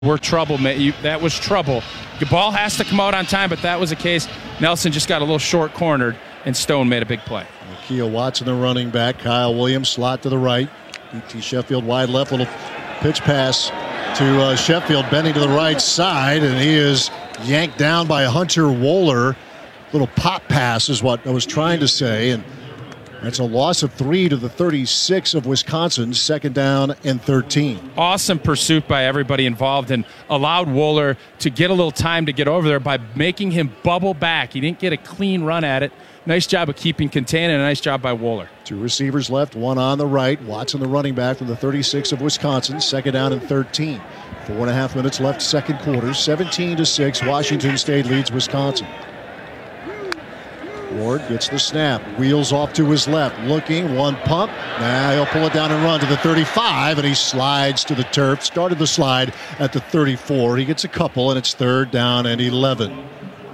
We're trouble, man. That was trouble. The ball has to come out on time, but that was the case. Nelson just got a little short cornered, and Stone made a big play. Nakia Watson, the running back. Kyle Williams, slot to the right. E.T. Sheffield wide left. Little pitch pass to Sheffield, bending to the right side, and he is yanked down by Hunter Wohler. Little pop pass is what I was trying to say, and that's a loss of 3 to the 36 of Wisconsin, 2nd down and 13. Awesome pursuit by everybody involved and allowed Wohler to get a little time to get over there by making him bubble back. He didn't get a clean run at it. Nice job of keeping contained and a nice job by Wohler. 2 receivers left, 1 on the right. Watson, the running back from the 36 of Wisconsin, 2nd down and 13. 4.5 minutes left, second quarter, 17-6. Washington State leads Wisconsin. Ward gets the snap, wheels off to his left, looking, one pump. Now he'll pull it down and run to the 35, and he slides to the turf. Started the slide at the 34. He gets a couple, and it's 3rd down and 11.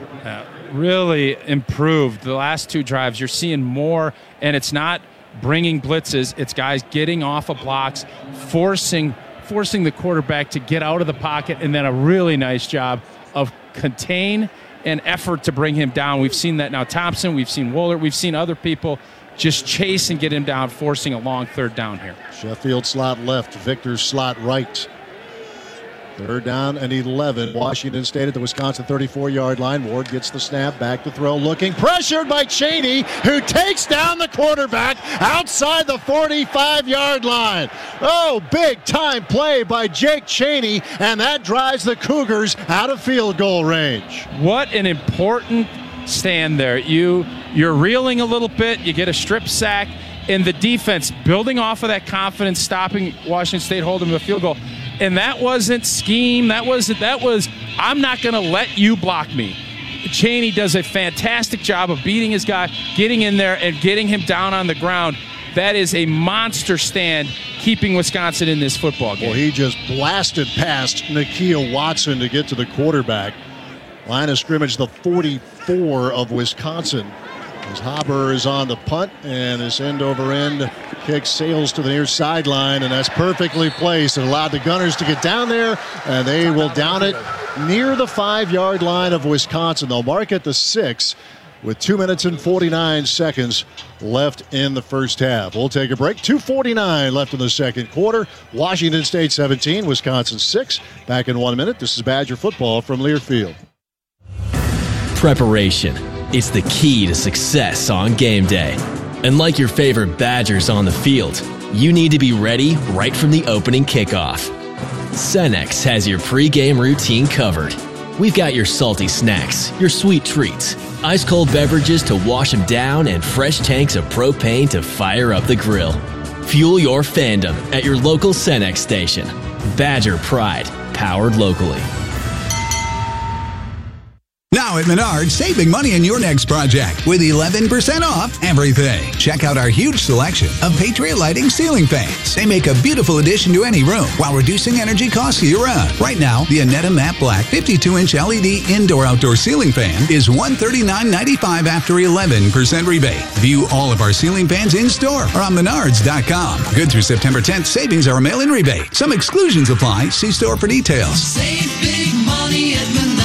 Really improved the last 2 drives. You're seeing more, and it's not bringing blitzes. It's guys getting off of blocks, forcing the quarterback to get out of the pocket, and then a really nice job of contain and effort to bring him down. We've seen that now. Thompson, we've seen Wohler, we've seen other people just chase and get him down, forcing a long 3rd down here. Sheffield slot left, Victor slot right. 3rd down and 11. Washington State at the Wisconsin 34-yard line. Ward gets the snap, back to throw, looking, pressured by Cheney, who takes down the quarterback outside the 45-yard line. Oh, big-time play by Jake Cheney, and that drives the Cougars out of field goal range. What an important stand there. You're reeling a little bit, you get a strip sack, and the defense building off of that confidence, stopping Washington State holding the field goal. And that wasn't scheme. That was I'm not going to let you block me. Cheney does a fantastic job of beating his guy, getting in there and getting him down on the ground. That is a monster stand, keeping Wisconsin in this football game. Well, he just blasted past Nakia Watson to get to the quarterback. Line of scrimmage, the 44 of Wisconsin. As Haber is on the punt, and this end-over-end kick sails to the near sideline, and that's perfectly placed. It allowed the Gunners to get down there, and they will down it near the 5-yard line of Wisconsin. They'll mark at the 6 with 2 minutes and 49 seconds left in the first half. We'll take a break. 2:49 left in the second quarter. Washington State 17, Wisconsin 6. Back in 1 minute. This is Badger football from Learfield. Preparation. It's the key to success on game day. And like your favorite Badgers on the field, you need to be ready right from the opening kickoff. Cenex has your pregame routine covered. We've got your salty snacks, your sweet treats, ice-cold beverages to wash them down, and fresh tanks of propane to fire up the grill. Fuel your fandom at your local Cenex station. Badger Pride, powered locally. Now at Menards, saving money in your next project with 11% off everything. Check out our huge selection of Patriot Lighting ceiling fans. They make a beautiful addition to any room while reducing energy costs year-round. Right now, the Anetta Matte Black 52-inch LED indoor-outdoor ceiling fan is $139.95 after 11% rebate. View all of our ceiling fans in-store or on Menards.com. Good through September 10th, savings are a mail-in rebate. Some exclusions apply. See store for details. Save big money at Menards.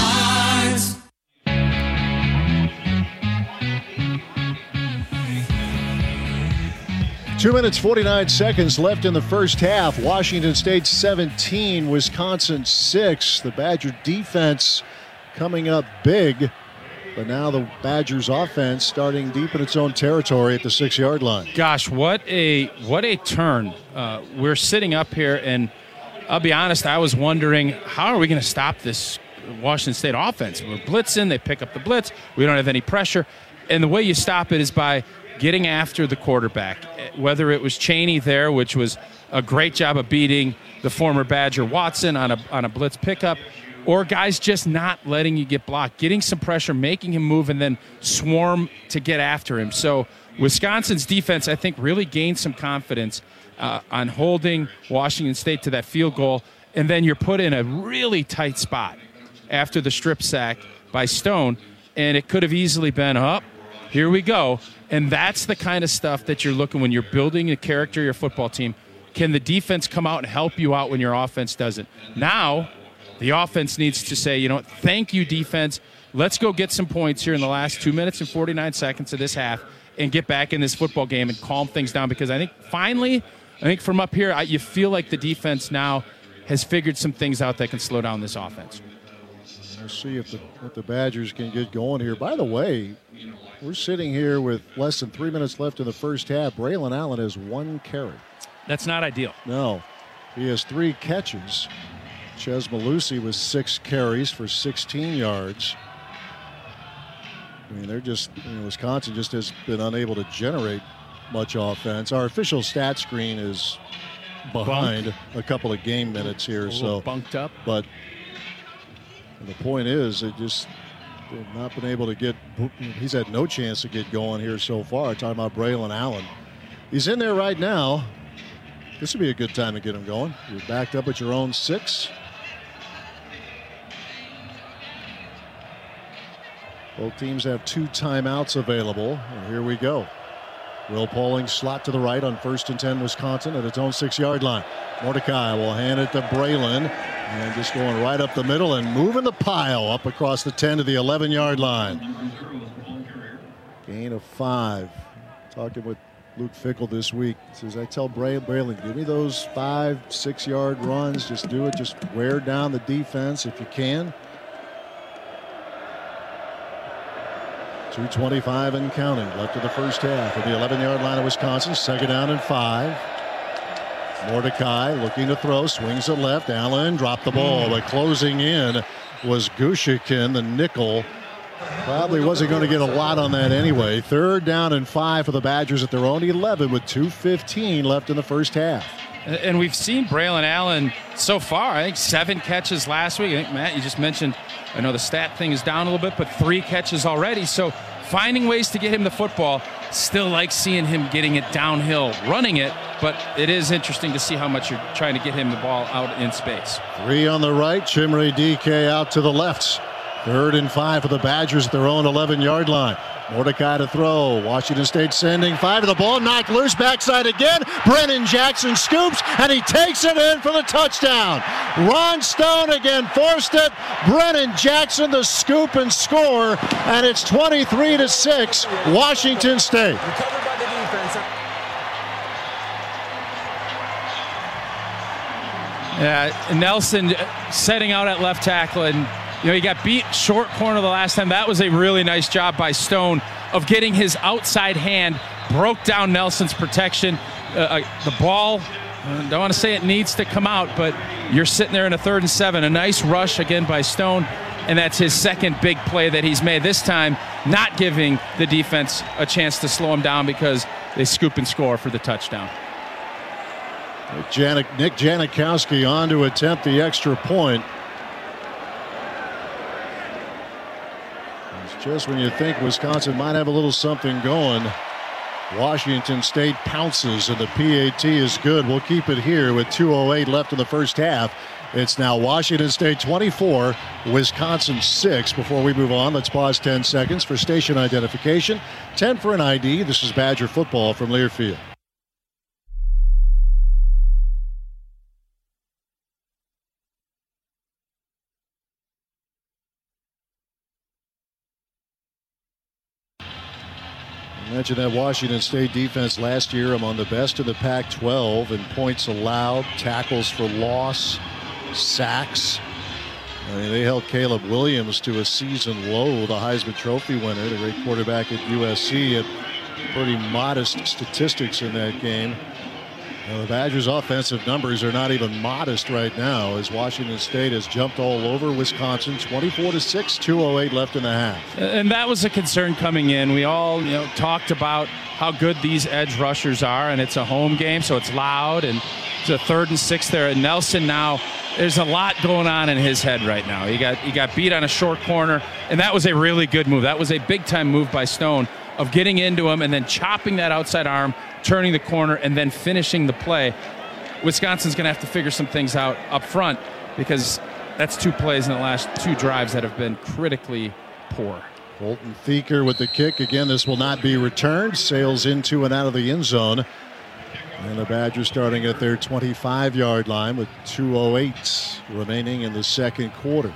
2 minutes, 49 seconds left in the first half. Washington State 17, Wisconsin 6. The Badger defense coming up big, but now the Badgers offense starting deep in its own territory at the 6-yard line. Gosh, what a turn. We're sitting up here, and I'll be honest, I was wondering, how are we going to stop this Washington State offense? We're blitzing, they pick up the blitz, we don't have any pressure, and the way you stop it is by getting after the quarterback, whether it was Cheney there, which was a great job of beating the former Badger Watson on a blitz pickup, or guys just not letting you get blocked, getting some pressure, making him move, and then swarm to get after him. So Wisconsin's defense, I think, really gained some confidence on holding Washington State to that field goal, and then you're put in a really tight spot after the strip sack by Stone, and it could have easily been up. Here we go. And that's the kind of stuff that you're looking when you're building the character of your football team. Can the defense come out and help you out when your offense doesn't? Now, The offense needs to say, you know what, thank you, defense. Let's go get some points here in the last 2 minutes and 49 seconds of this half and get back in this football game and calm things down. Because I think finally, from up here, you feel like the defense now has figured some things out that can slow down this offense. We'll see if the Badgers can get going here. By the way, we're sitting here with less than 3 minutes left in the first half. Braylon Allen has 1 carry. That's not ideal. No. He has 3 catches. Ches Malusi with 6 carries for 16 yards. I mean, they're just, Wisconsin just has been unable to generate much offense. Our official stat screen is behind a couple of game minutes here. So bunked up. But the point is, they've not been able to get, he's had no chance to get going here so far. Talking about Braylon Allen. He's in there right now. This would be a good time to get him going. You're backed up at your own 6. Both teams have 2 timeouts available. And here we go. Will Pauling slot to the right on 1st and 10 Wisconsin at its own 6-yard line. Mordecai will hand it to Braylon. And just going right up the middle and moving the pile up across the 10 to the 11-yard line. Gain of 5. Talking with Luke Fickell this week. Says, I tell Braylon, give me those 5-6-yard runs. Just do it. Just wear down the defense if you can. 2:25 and counting left of the first half at the 11-yard line of Wisconsin. 2nd down and 5. Mordecai looking to throw, swings it left. Allen dropped the ball, but closing in was Gushikin, the nickel. Probably wasn't going to get a lot on that anyway. 3rd down and 5 for the Badgers at their own 11 with 2:15 left in the first half. And we've seen Braylon Allen so far, I think 7 catches last week. I think, Matt, you just mentioned, I know the stat thing is down a little bit, but 3 catches already. So finding ways to get him the football, still like seeing him getting it downhill, running it, but it is interesting to see how much you're trying to get him the ball out in space. 3 on the right, Chimere Dike out to the left. 3rd and 5 for the Badgers at their own 11-yard line. Mordecai to throw. Washington State sending 5 to the ball. Knocked loose. Backside again. Brennan Jackson scoops, and he takes it in for the touchdown. Ron Stone again forced it. Brennan Jackson the scoop and score, and it's 23-6, Washington State. Recovered by the defense. Yeah, Nelson setting out at left tackle, and he got beat short corner the last time. That was a really nice job by Stone of getting his outside hand, broke down Nelson's protection. The ball, don't want to say it needs to come out, but you're sitting there in a 3rd and 7. A nice rush again by Stone, and that's his 2nd big play that he's made. This time, not giving the defense a chance to slow him down because they scoop and score for the touchdown. Nick Janikowski on to attempt the extra point. Just when you think Wisconsin might have a little something going, Washington State pounces, and the PAT is good. We'll keep it here with 2:08 left in the first half. It's now Washington State 24, Wisconsin 6. Before we move on, let's pause 10 seconds for station identification. 10 for an ID. This is Badger football from Learfield. I mentioned that Washington State defense last year among the best in the Pac-12 in points allowed, tackles for loss, sacks. I mean, they held Caleb Williams to a season low, the Heisman Trophy winner, the great quarterback at USC, at pretty modest statistics in that game. The Badgers' offensive numbers are not even modest right now, as Washington State has jumped all over Wisconsin, 24-6, 2:08 left in the half. And that was a concern coming in. We all, talked about how good these edge rushers are, and it's a home game, so it's loud, and it's a 3rd and 6 there. And Nelson now, there's a lot going on in his head right now. He got beat on a short corner, and that was a really good move. That was a big-time move by Stone of getting into him and then chopping that outside arm, turning the corner, and then finishing the play. Wisconsin's going to have to figure some things out up front, because that's 2 plays in the last 2 drives that have been critically poor. Colton Thieker with the kick. Again, this will not be returned. Sails into and out of the end zone. And the Badgers starting at their 25-yard line with 2:08 remaining in the second quarter.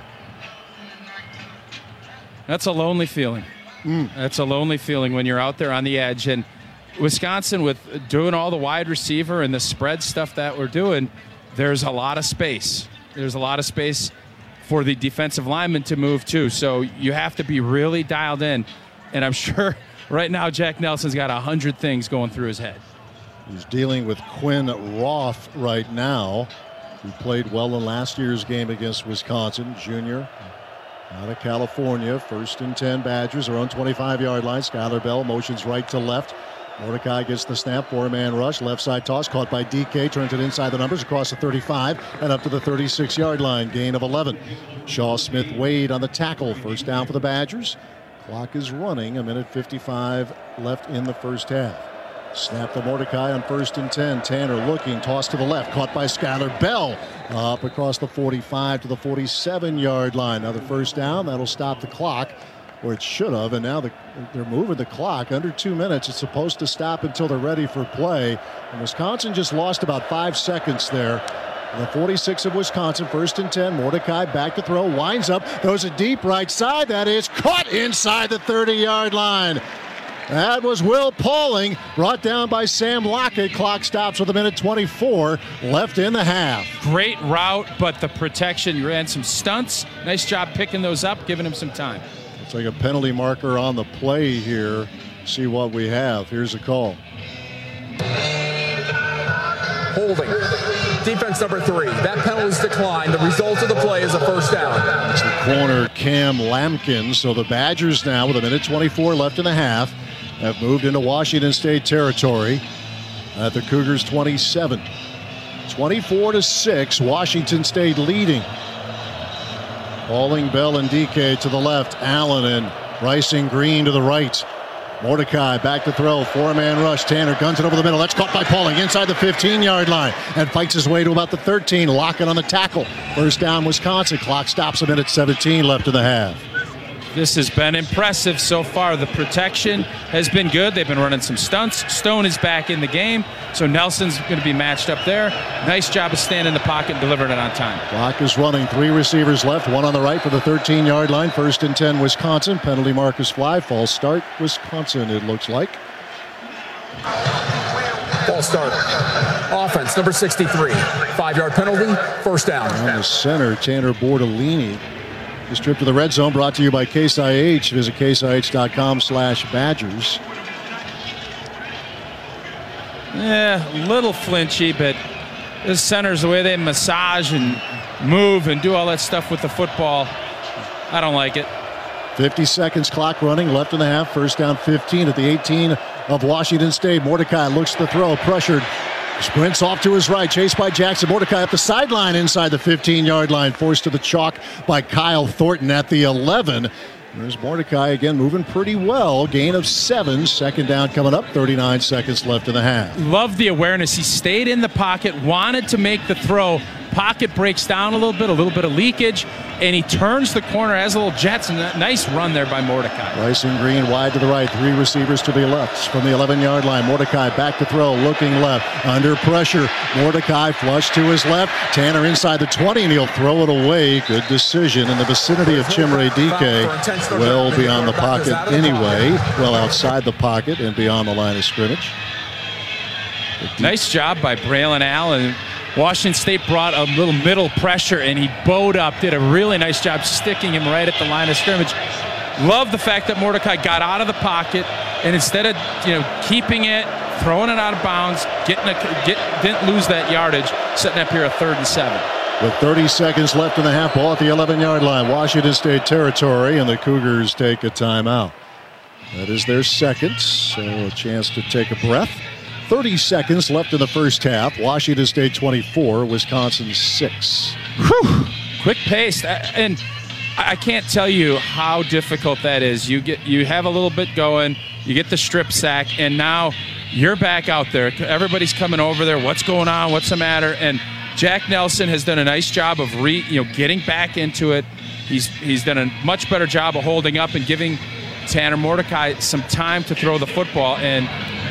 That's a lonely feeling. That's a lonely feeling when you're out there on the edge. And Wisconsin, with doing all the wide receiver and the spread stuff that we're doing, there's a lot of space. There's a lot of space for the defensive linemen to move too. So you have to be really dialed in. And I'm sure right now Jack Nelson's got 100 things going through his head. He's dealing with Quinn Roth right now, who played well in last year's game against Wisconsin. Junior out of California. 1st and 10 Badgers, their own 25-yard line. Skylar Bell motions right to left. Mordecai gets the snap, 4-man rush, left side toss, caught by DK, turns it inside the numbers, across the 35, and up to the 36-yard line, gain of 11. Shaw Smith Wade on the tackle, first down for the Badgers. Clock is running, 1:55 left in the first half. Snap to Mordecai on 1st and 10. Tanner looking, toss to the left, caught by Skylar Bell. Up across the 45 to the 47-yard line. Another first down, that'll stop the clock. Or it should have, and now they're moving the clock under 2 minutes. It's supposed to stop until they're ready for play. And Wisconsin just lost about 5 seconds there. The 46 of Wisconsin, 1st and 10. Mordecai back to throw, winds up, throws a deep right side. That is caught inside the 30-yard line. That was Will Pauling, brought down by Sam Lockett. Clock stops with 1:24 left in the half. Great route, but the protection, you ran some stunts. Nice job picking those up, giving him some time. It's like a penalty marker on the play here. See what we have. Here's a call. Holding. Defense number 3. That penalty's declined. The result of the play is a first down. It's the corner, Cam Lampkin. So the Badgers now, with 1:24 left in the half, have moved into Washington State territory at the Cougars' 27. 24-6, Washington State leading. Pauling, Bell, and DK to the left. Allen and Bryson Green to the right. Mordecai back to throw. 4-man rush. Tanner guns it over the middle. That's caught by Pauling inside the 15-yard line and fights his way to about the 13. Lockett on the tackle. First down, Wisconsin. Clock stops 1:17 left in the half. This has been impressive so far. The protection has been good. They've been running some stunts. Stone is back in the game, so Nelson's going to be matched up there. Nice job of staying in the pocket and delivering it on time. Clock is running. 3 receivers left, 1 on the right for the 13-yard line. 1st and 10, Wisconsin. Penalty markers fly. False start, Wisconsin, it looks like. False start. Offense, number 63. 5-yard penalty, first down. On the center, Tanner Bordolini. This trip to the red zone brought to you by Case IH. Visit caseih.com/Badgers. Yeah, a little flinchy, but this center's the way they massage and move and do all that stuff with the football. I don't like it. 50 seconds clock running left in the half. First down 15 at the 18 of Washington State. Mordecai looks to throw, pressured. Sprints off to his right, chased by Jackson. Mordecai up the sideline inside the 15-yard line, forced to the chalk by Kyle Thornton at the 11. There's Mordecai again moving pretty well. Gain of 7. Second down coming up. 39 seconds left in the half. Love the awareness. He stayed in the pocket, wanted to make the throw. Pocket breaks down a little bit of leakage, and he turns the corner, has a little jets, and a nice run there by Mordecai. Bryson Green wide to the right, 3 receivers to the left from the 11-yard line. Mordecai back to throw, looking left, under pressure. Mordecai flush to his left. Tanner inside the 20, and he'll throw it away. Good decision in the vicinity of Chimere Dike. Well beyond the pocket anyway, well outside the pocket and beyond the line of scrimmage. Nice job by Braylon Allen. Washington State brought a little middle pressure, and he bowed up, did a really nice job sticking him right at the line of scrimmage. Love the fact that Mordecai got out of the pocket, and instead of keeping it, throwing it out of bounds, didn't lose that yardage, setting up here a 3rd and 7. With 30 seconds left in the half, ball at the 11-yard line, Washington State territory, and the Cougars take a timeout. That is their second, so a chance to take a breath. 30 seconds left in the first half. Washington State 24, Wisconsin 6. Whew. Quick pace, and I can't tell you how difficult that is. You have a little bit going, you get the strip sack, and now you're back out there. Everybody's coming over there. What's going on? What's the matter? And Jack Nelson has done a nice job of getting back into it. He's done a much better job of holding up and giving Tanner Mordecai some time to throw the football, and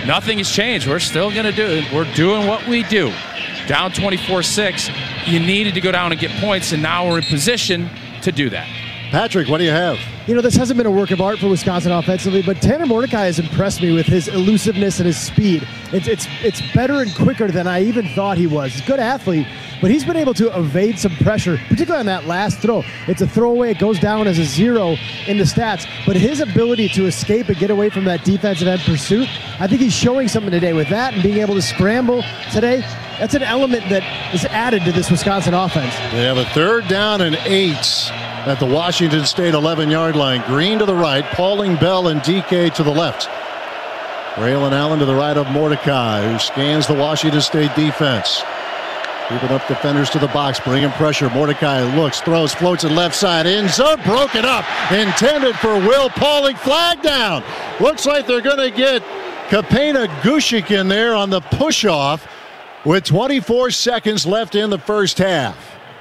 nothing has changed. We're still going to do it. We're doing what we do. Down 24-6, you needed to go down and get points, and now we're in position to do that. Patrick, what do you have? This hasn't been a work of art for Wisconsin offensively, but Tanner Mordecai has impressed me with his elusiveness and his speed. It's better and quicker than I even thought he was. He's a good athlete, but he's been able to evade some pressure, particularly on that last throw. It's a throwaway. It goes down as a 0 in the stats, but his ability to escape and get away from that defensive end pursuit, I think he's showing something today with that and being able to scramble today. That's an element that is added to this Wisconsin offense. They have a 3rd down and 8 at the Washington State 11-yard line. Green to the right, Pauling, Bell, and DK to the left. Braylon Allen to the right of Mordecai, who scans the Washington State defense. Keeping up defenders to the box, bringing pressure. Mordecai looks, throws, floats it left side, end zone, broken up. Intended for Will Pauling, flag down. Looks like they're going to get Kapena Gushik in there on the push-off with 24 seconds left in the first half.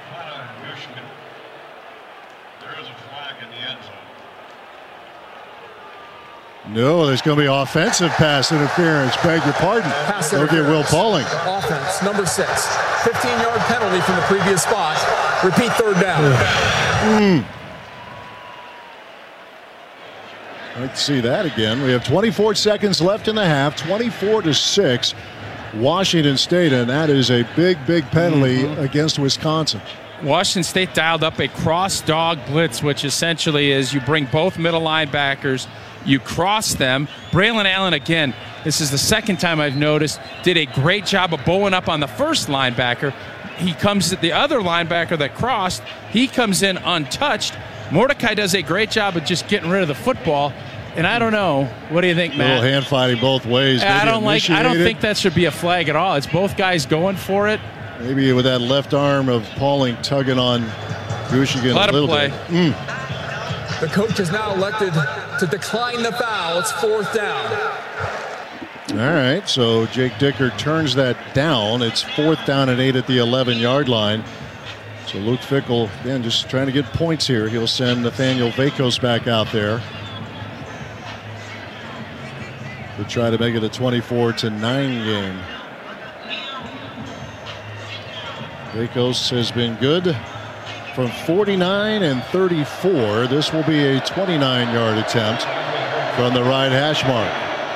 No, there's going to be offensive pass interference. Beg your pardon. They'll get Will Pauling. Offense, number 6. 15-yard penalty from the previous spot. Repeat 3rd down. I'd like to see that again. We have 24 seconds left in the half. 24-6. Washington State, and that is a big penalty against Wisconsin. Washington State dialed up a cross dog blitz, which essentially is you bring both middle linebackers, you cross them. Braylon Allen, again, this is the second time I've noticed, did a great job of bowing up on the first linebacker. He comes at the other linebacker that crossed. He comes in untouched. Mordecai does a great job of just getting rid of the football. And I don't know. What do you think, Matt? A little hand fighting both ways. I don't think that should be a flag at all. It's both guys going for it. Maybe with that left arm of Pauling tugging on Gushik a little bit. The coach has now elected to decline the foul. It's 4th down. All right, so Jake Dicker turns that down. It's 4th down and 8 at the 11-yard line. So Luke Fickell, again, just trying to get points here. He'll send Nathaniel Vakos back out there to try to make it a 24-9 game. Vakos has been good from 49 and 34. This will be a 29-yard attempt from the right hash mark.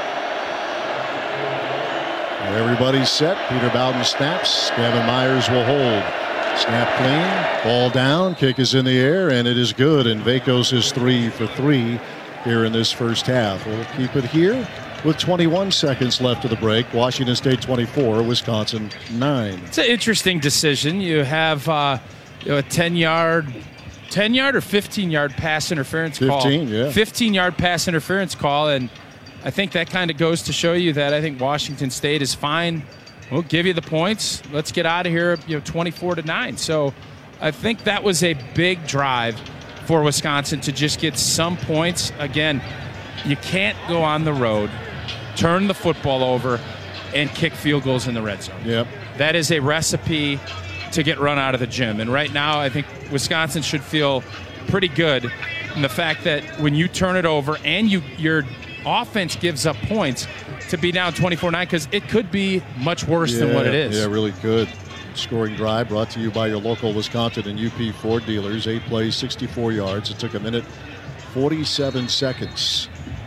Everybody's set. Peter Bowden snaps. Gavin Myers will hold. Snap clean. Ball down. Kick is in the air, and it is good. And Vakos is 3 for 3 here in this first half. We'll keep it here with 21 seconds left of the break. Washington State 24, Wisconsin 9. It's an interesting decision. You have a 10-yard or 15-yard pass interference call. 15, yeah. 15-yard pass interference call, and I think that kind of goes to show you that I think Washington State is fine. We'll give you the points. Let's get out of here, 24-9. So I think that was a big drive for Wisconsin to just get some points. Again, you can't go on the road, turn the football over, and kick field goals in the red zone. Yep. That is a recipe to get run out of the gym. And right now, I think Wisconsin should feel pretty good in the fact that when you turn it over and your offense gives up points, to be down 24-9, because it could be much worse than what it is. Yeah, really could. Scoring drive brought to you by your local Wisconsin and UP Ford dealers. 8 plays, 64 yards. It took a minute, 47 seconds.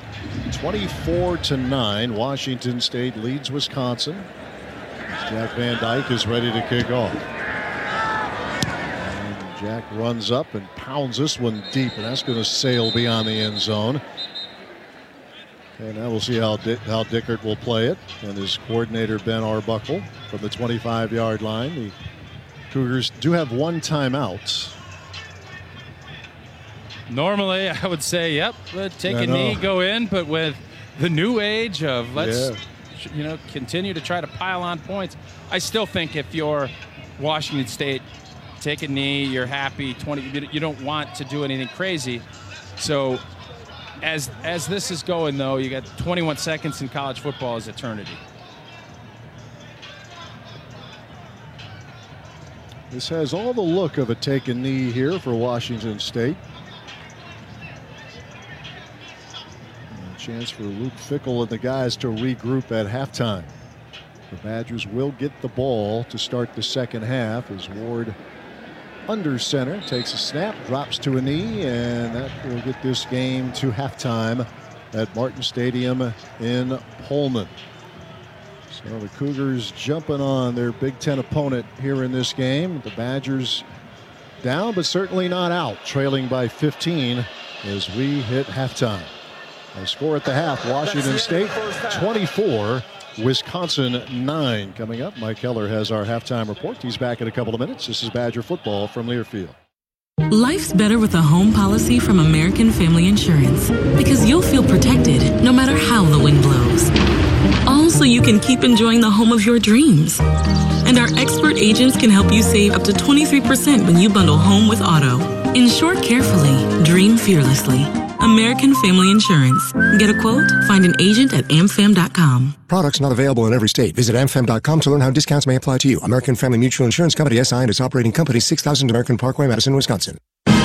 24-9. Washington State leads Wisconsin. Jack Van Dyke is ready to kick off. And Jack runs up and pounds this one deep, and that's going to sail beyond the end zone. And now we'll see how Dickert will play it, and his coordinator Ben Arbuckle from the 25-yard line. The Cougars do have one timeout. Normally, I would say, yep, take a knee, go in, but with the new age of let's continue to try to pile on points, I still think if you're Washington State, take a knee, you're happy, you don't want to do anything crazy. So as this is going, though, you got 21 seconds in college football is eternity. This has all the look of a take a knee here for Washington State. chance for Luke Fickell and the guys to regroup at halftime. The Badgers will get the ball to start the second half as Ward under center takes a snap, drops to a knee, and that will get this game to halftime at Martin Stadium in Pullman. So the Cougars jumping on their Big Ten opponent here in this game. The Badgers down, but certainly not out, trailing by 15 as we hit halftime. The score at the half, Washington State 24, Wisconsin 9. Coming up, Mike Heller has our halftime report. He's back in a couple of minutes. This is Badger football from Learfield. Life's better with a home policy from American Family Insurance because you'll feel protected no matter how the wind blows. All so you can keep enjoying the home of your dreams. And our expert agents can help you save up to 23% when you bundle home with auto. Insure carefully, dream fearlessly. American Family Insurance. Get a quote? Find an agent at amfam.com. Products not available in every state. Visit amfam.com to learn how discounts may apply to you. American Family Mutual Insurance Company, SI, and its operating company, 6000 American Parkway, Madison, Wisconsin.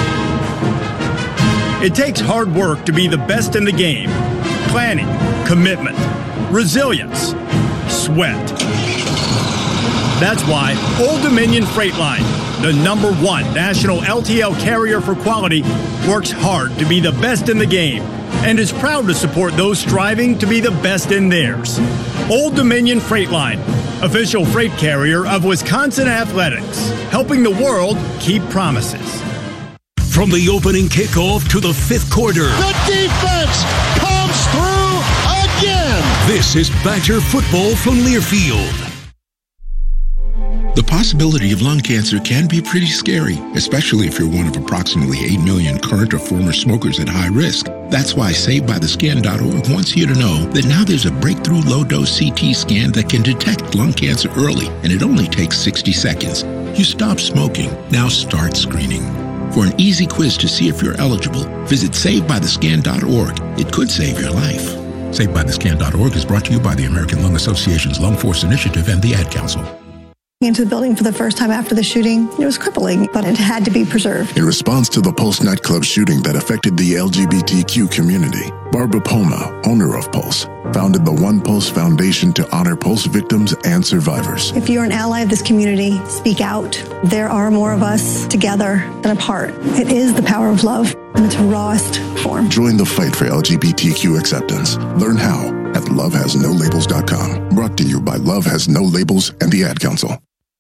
It takes hard work to be the best in the game. Planning, commitment, resilience, sweat. That's why Old Dominion Freight Line, the #1 national LTL carrier for quality, works hard to be the best in the game and is proud to support those striving to be the best in theirs. Old Dominion Freight Line, official freight carrier of Wisconsin Athletics, helping the world keep promises. From the opening kickoff to the fifth quarter, the defense comes through again. This is Badger football from Learfield. The possibility of lung cancer can be pretty scary, especially if you're one of approximately 8 million current or former smokers at high risk. That's why SaveByTheScan.org wants you to know that now there's a breakthrough low-dose CT scan that can detect lung cancer early, and it only takes 60 seconds. You stop smoking, now start screening. For an easy quiz to see if you're eligible, visit SaveByTheScan.org. It could save your life. SaveByTheScan.org is brought to you by the American Lung Association's Lung Force Initiative and the Ad Council. Into the building for the first time after the shooting. It was crippling, but it had to be preserved. In response to the Pulse nightclub shooting that affected the LGBTQ community, Barbara Poma, owner of Pulse, founded the One Pulse Foundation to honor Pulse victims and survivors. If you're an ally of this community, speak out. There are more of us together than apart. It is the power of love in its rawest form. Join the fight for LGBTQ acceptance. Learn how at lovehasnolabels.com. Brought to you by Love Has No Labels and the Ad Council.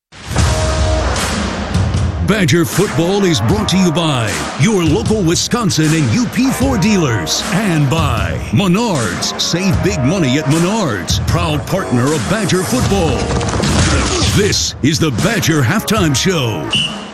Badger football is brought to you by your local Wisconsin and UP4 dealers and by Menards. Save big money at Menards, proud partner of Badger football. This is the Badger Halftime Show.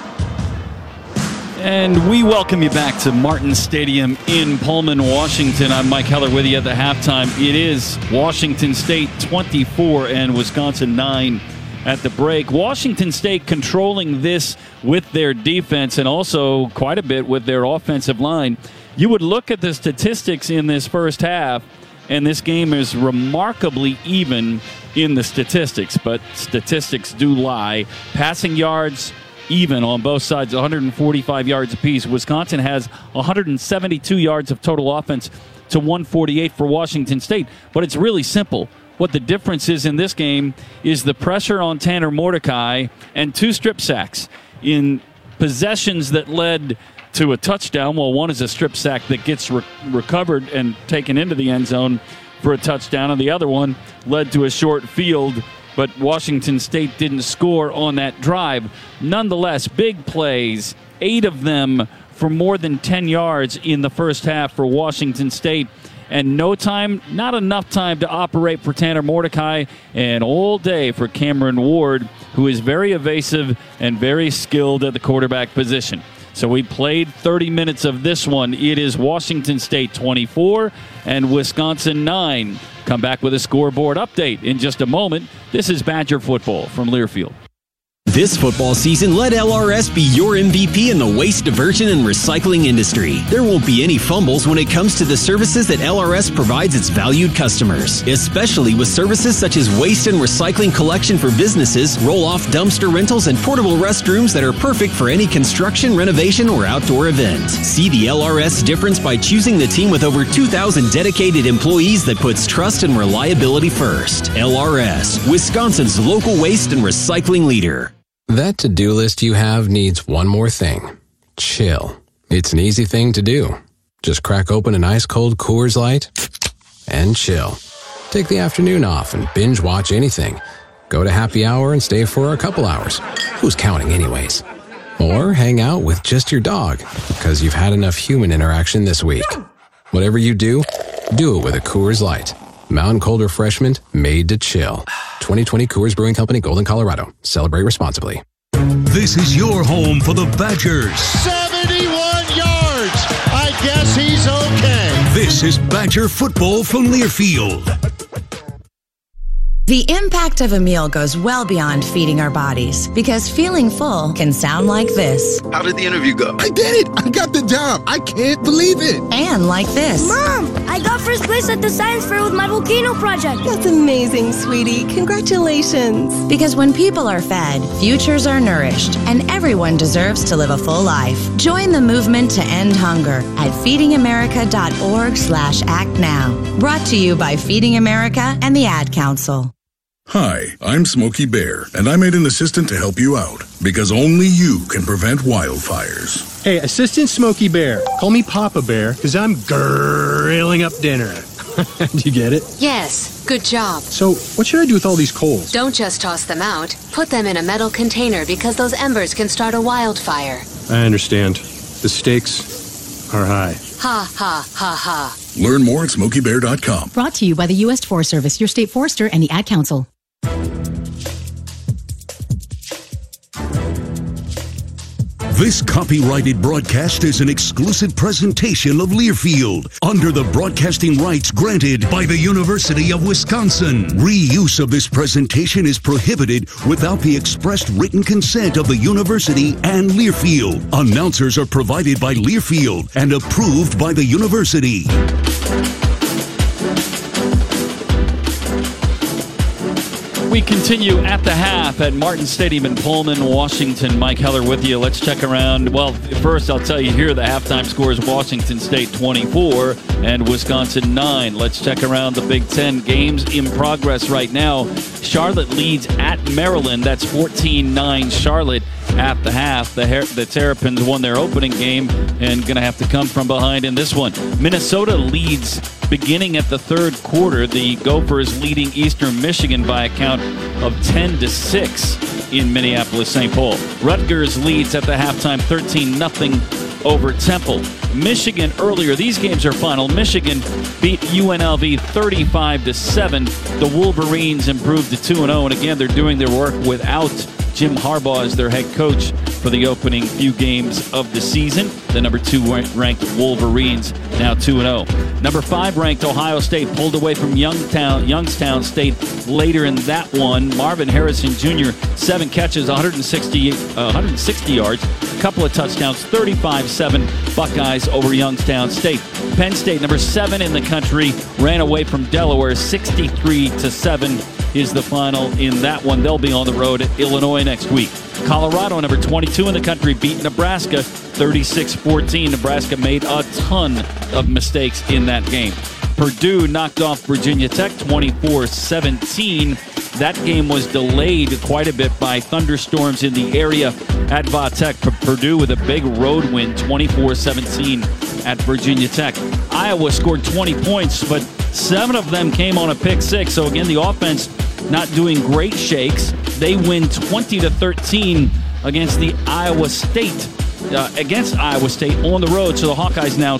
And we welcome you back to Martin Stadium in Pullman, Washington. I'm Mike Heller with you at the halftime. It is Washington State 24 and Wisconsin 9 at the break. Washington State controlling this with their defense and also quite a bit with their offensive line. You would look at the statistics in this first half, and this game is remarkably even in the statistics, but statistics do lie. Passing yards, even on both sides, 145 yards apiece. Wisconsin has 172 yards of total offense to 148 for Washington State, but it's really simple. What the difference is in this game is the pressure on Tanner Mordecai and 2 strip sacks in possessions that led to a touchdown. Well, one is a strip sack that gets recovered and taken into the end zone for a touchdown, and the other one led to a short field, but Washington State didn't score on that drive. Nonetheless, big plays, 8 of them for more than 10 yards in the first half for Washington State. And no time, not enough time to operate for Tanner Mordecai, and all day for Cameron Ward, who is very evasive and very skilled at the quarterback position. So we played 30 minutes of this one. It is Washington State 24 and Wisconsin 9. Come back with a scoreboard update in just a moment. This is Badger football from Learfield. This football season, let LRS be your MVP in the waste diversion and recycling industry. There won't be any fumbles when it comes to the services that LRS provides its valued customers, especially with services such as waste and recycling collection for businesses, roll-off dumpster rentals, and portable restrooms that are perfect for any construction, renovation, or outdoor event. See the LRS difference by choosing the team with over 2,000 dedicated employees that puts trust and reliability first. LRS, Wisconsin's local waste and recycling leader. That to-do list you have needs one more thing. Chill. It's an easy thing to do. Just crack open an ice-cold Coors Light and chill. Take the afternoon off and binge watch anything. Go to happy hour and stay for a couple hours. Who's counting anyways? Or hang out with just your dog because you've had enough human interaction this week. Whatever you do it with a Coors Light. Mountain Cold Refreshment made to chill. 2020 Coors Brewing Company, Golden, Colorado. Celebrate responsibly. This is your home for the Badgers. 71 yards. I guess he's okay. This is Badger football from Learfield. The impact of a meal goes well beyond feeding our bodies, because feeling full can sound like this. How did the interview go? I did it! I got the job! I can't believe it! And like this. Mom, I got first place at the science fair with my volcano project. That's amazing, sweetie. Congratulations. Because when people are fed, futures are nourished, and everyone deserves to live a full life. Join the movement to end hunger at feedingamerica.org/act now. Brought to you by Feeding America and the Ad Council. Hi, I'm Smokey Bear, and I made an assistant to help you out, because only you can prevent wildfires. Hey, Assistant Smokey Bear. Call me Papa Bear, because I'm grilling up dinner. Do you get it? Yes, good job. So, what should I do with all these coals? Don't just toss them out. Put them in a metal container, because those embers can start a wildfire. I understand. The stakes are high. Ha, ha, ha, ha. Learn more at SmokeyBear.com. Brought to you by the U.S. Forest Service, your state forester, and the Ad Council. This copyrighted broadcast is an exclusive presentation of Learfield under the broadcasting rights granted by the University of Wisconsin. Reuse of this presentation is prohibited without the expressed written consent of the university and Learfield. Announcers are provided by Learfield and approved by the university. We continue at the half at Martin Stadium in Pullman, Washington. Mike Heller with you. Let's check around. Well, first I'll tell you here the halftime score is Washington State 24 and Wisconsin 9. Let's check around the Big Ten games in progress right now. Charlotte leads at Maryland. That's 14-9 Charlotte at the half. The Terrapins won their opening game and going to have to come from behind in this one. Minnesota leads beginning at the third quarter. The Gophers leading Eastern Michigan by a count of 10-6 in Minneapolis-St. Paul. Rutgers leads at the halftime 13-0 over Temple. Michigan earlier, these games are final. Michigan beat UNLV 35-7. The Wolverines improved to 2-0, and again, they're doing their work without Jim Harbaugh as their head coach for the opening few games of the season. The number 2 ranked Wolverines now 2-0. Number 5 ranked Ohio State pulled away from Youngstown State later in that one. Marvin Harrison Jr., 7 catches, 160 yards, a couple of touchdowns, 35-7 Buckeyes over Youngstown State. Penn State, number 7 in the country, ran away from Delaware, 63-7 is the final in that one. They'll be on the road at Illinois next week. Colorado, number 22 in the country, beat Nebraska 36-14. Nebraska made a ton of mistakes in that game. Purdue knocked off Virginia Tech 24-17. That game was delayed quite a bit by thunderstorms in the area at Va-Tech. Purdue with a big road win, 24-17 at Virginia Tech. Iowa scored 20 points, but 7 of them came on a pick 6. So again, the offense not doing great shakes. They win 20-13 against Iowa State on the road. So the Hawkeyes now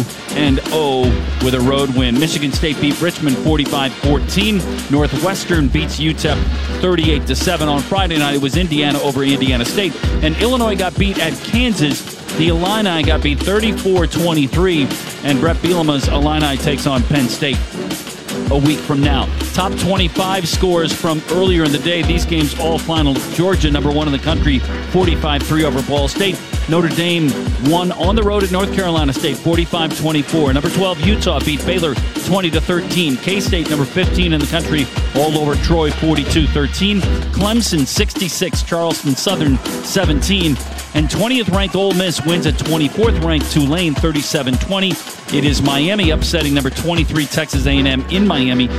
2-0 with a road win. Michigan State beat Richmond 45-14. Northwestern beats UTEP 38-7. On Friday night, it was Indiana over Indiana State. And Illinois got beat at Kansas. The Illini got beat 34-23. And Brett Bielema's Illini takes on Penn State. a week from now. Top 25 scores from earlier in the day. These games all final. Georgia, number 1 in the country, 45-3 over Ball State. Notre Dame won on the road at North Carolina State, 45-24. Number 12, Utah beat Baylor 20-13. K-State, number 15 in the country, all over Troy, 42-13. Clemson, 66. Charleston Southern, 17. And 20th ranked Ole Miss wins at 24th ranked Tulane, 37-20. It is Miami upsetting number 23 Texas A&M in Miami,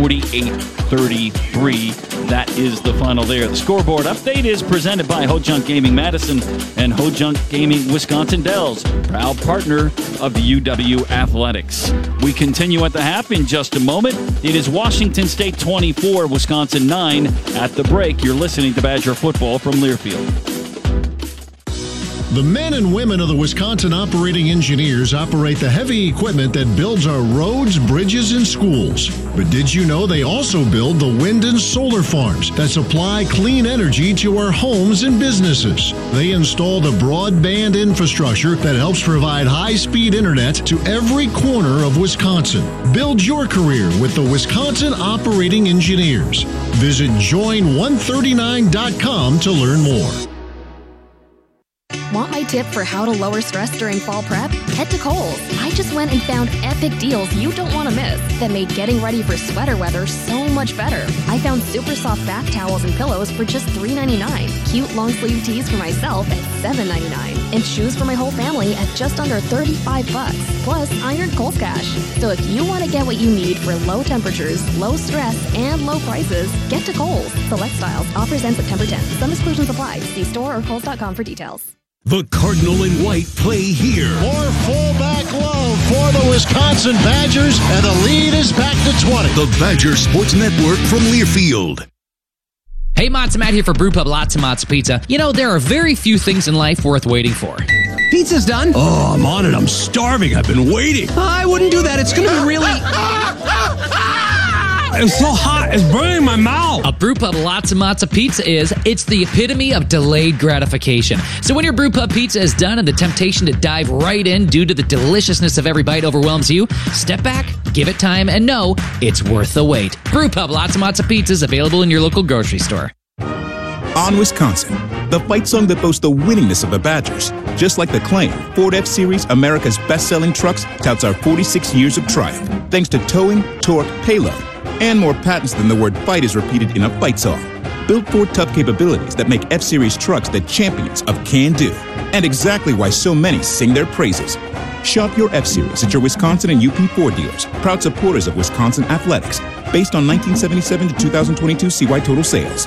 48-33. That is the final there. The scoreboard update is presented by Ho-Junk Gaming Madison and Ho-Junk Gaming Wisconsin Dells, proud partner of UW Athletics. We continue at the half in just a moment. It is Washington State 24, Wisconsin 9 at the break. You're listening to Badger Football from Learfield. The men and women of the Wisconsin Operating Engineers operate the heavy equipment that builds our roads, bridges, and schools. But did you know they also build the wind and solar farms that supply clean energy to our homes and businesses? They install the broadband infrastructure that helps provide high-speed internet to every corner of Wisconsin. Build your career with the Wisconsin Operating Engineers. Visit join139.com to learn more. Want my tip for how to lower stress during fall prep? Head to Kohl's. I just went and found epic deals you don't want to miss that made getting ready for sweater weather so much better. I found super soft bath towels and pillows for just $3.99, cute long sleeve tees for myself at $7.99, and shoes for my whole family at just under $35, plus ironed Kohl's cash. So if you want to get what you need for low temperatures, low stress, and low prices, get to Kohl's. Select styles. Offers end September 10th. Some exclusions apply. See store or Kohl's.com for details. The Cardinal and White play here. More fullback love for the Wisconsin Badgers, and the lead is back to 20. The Badger Sports Network from Learfield. Hey, Matzo Matt here for Brewpub Lots of Matzo Pizza. You know, there are very few things in life worth waiting for. Pizza's done. Oh, I'm on it. I'm starving. I've been waiting. I wouldn't do that. It's going to be really... It's so hot. It's burning my mouth. A Brewpub Lots of Matzo Pizza it's the epitome of delayed gratification. So when your Brewpub pizza is done and the temptation to dive right in due to the deliciousness of every bite overwhelms you, step back, give it time, and know it's worth the wait. Brewpub Lots of Matzo Pizza is available in your local grocery store. On Wisconsin, the fight song that boasts the winningness of the Badgers. Just like the claim, Ford F-Series, America's best-selling trucks, touts our 46 years of triumph, thanks to towing, torque, payload, and more patents than the word fight is repeated in a fight song. Built for tough capabilities that make F-Series trucks the champions of can-do, and exactly why so many sing their praises. Shop your F-Series at your Wisconsin and UP Ford dealers, proud supporters of Wisconsin athletics, based on 1977 to 2022 CY total sales.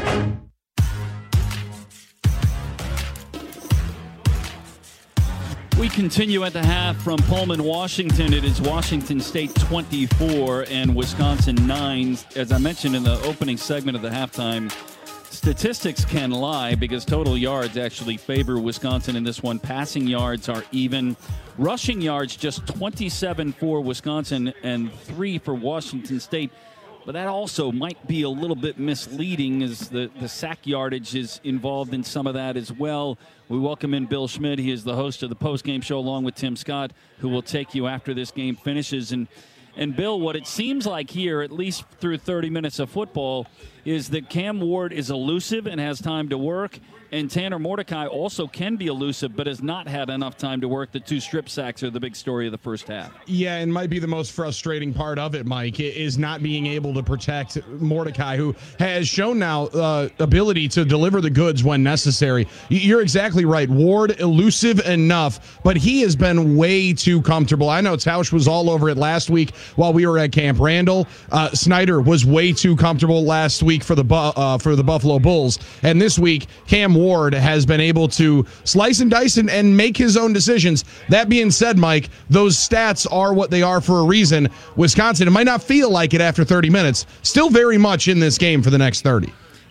We continue at the half from Pullman, Washington. It is Washington State 24 and Wisconsin 9. As I mentioned in the opening segment of the halftime, statistics can lie because total yards actually favor Wisconsin in this one. Passing yards are even. Rushing yards just 27 for Wisconsin and 3 for Washington State. But that also might be a little bit misleading as the sack yardage is involved in some of that as well. We welcome in Bill Schmidt. He is the host of the postgame show along with Tim Scott, who will take you after this game finishes. And Bill, what it seems like here, at least through 30 minutes of football, is that Cam Ward is elusive and has time to work. And Tanner Mordecai also can be elusive, but has not had enough time to work. The 2 strip sacks are the big story of the first half. Yeah, and might be the most frustrating part of it, Mike, is not being able to protect Mordecai, who has shown now ability to deliver the goods when necessary. You're exactly right. Ward, elusive enough, but he has been way too comfortable. I know Tausch was all over it last week while we were at Camp Randall. Snyder was way too comfortable last week for the Buffalo Bulls. And this week, Cam Ward has been able to slice and dice and make his own decisions. That being said, Mike, those stats are what they are for a reason. Wisconsin, it might not feel like it after 30 minutes, still very much in this game for the next 30.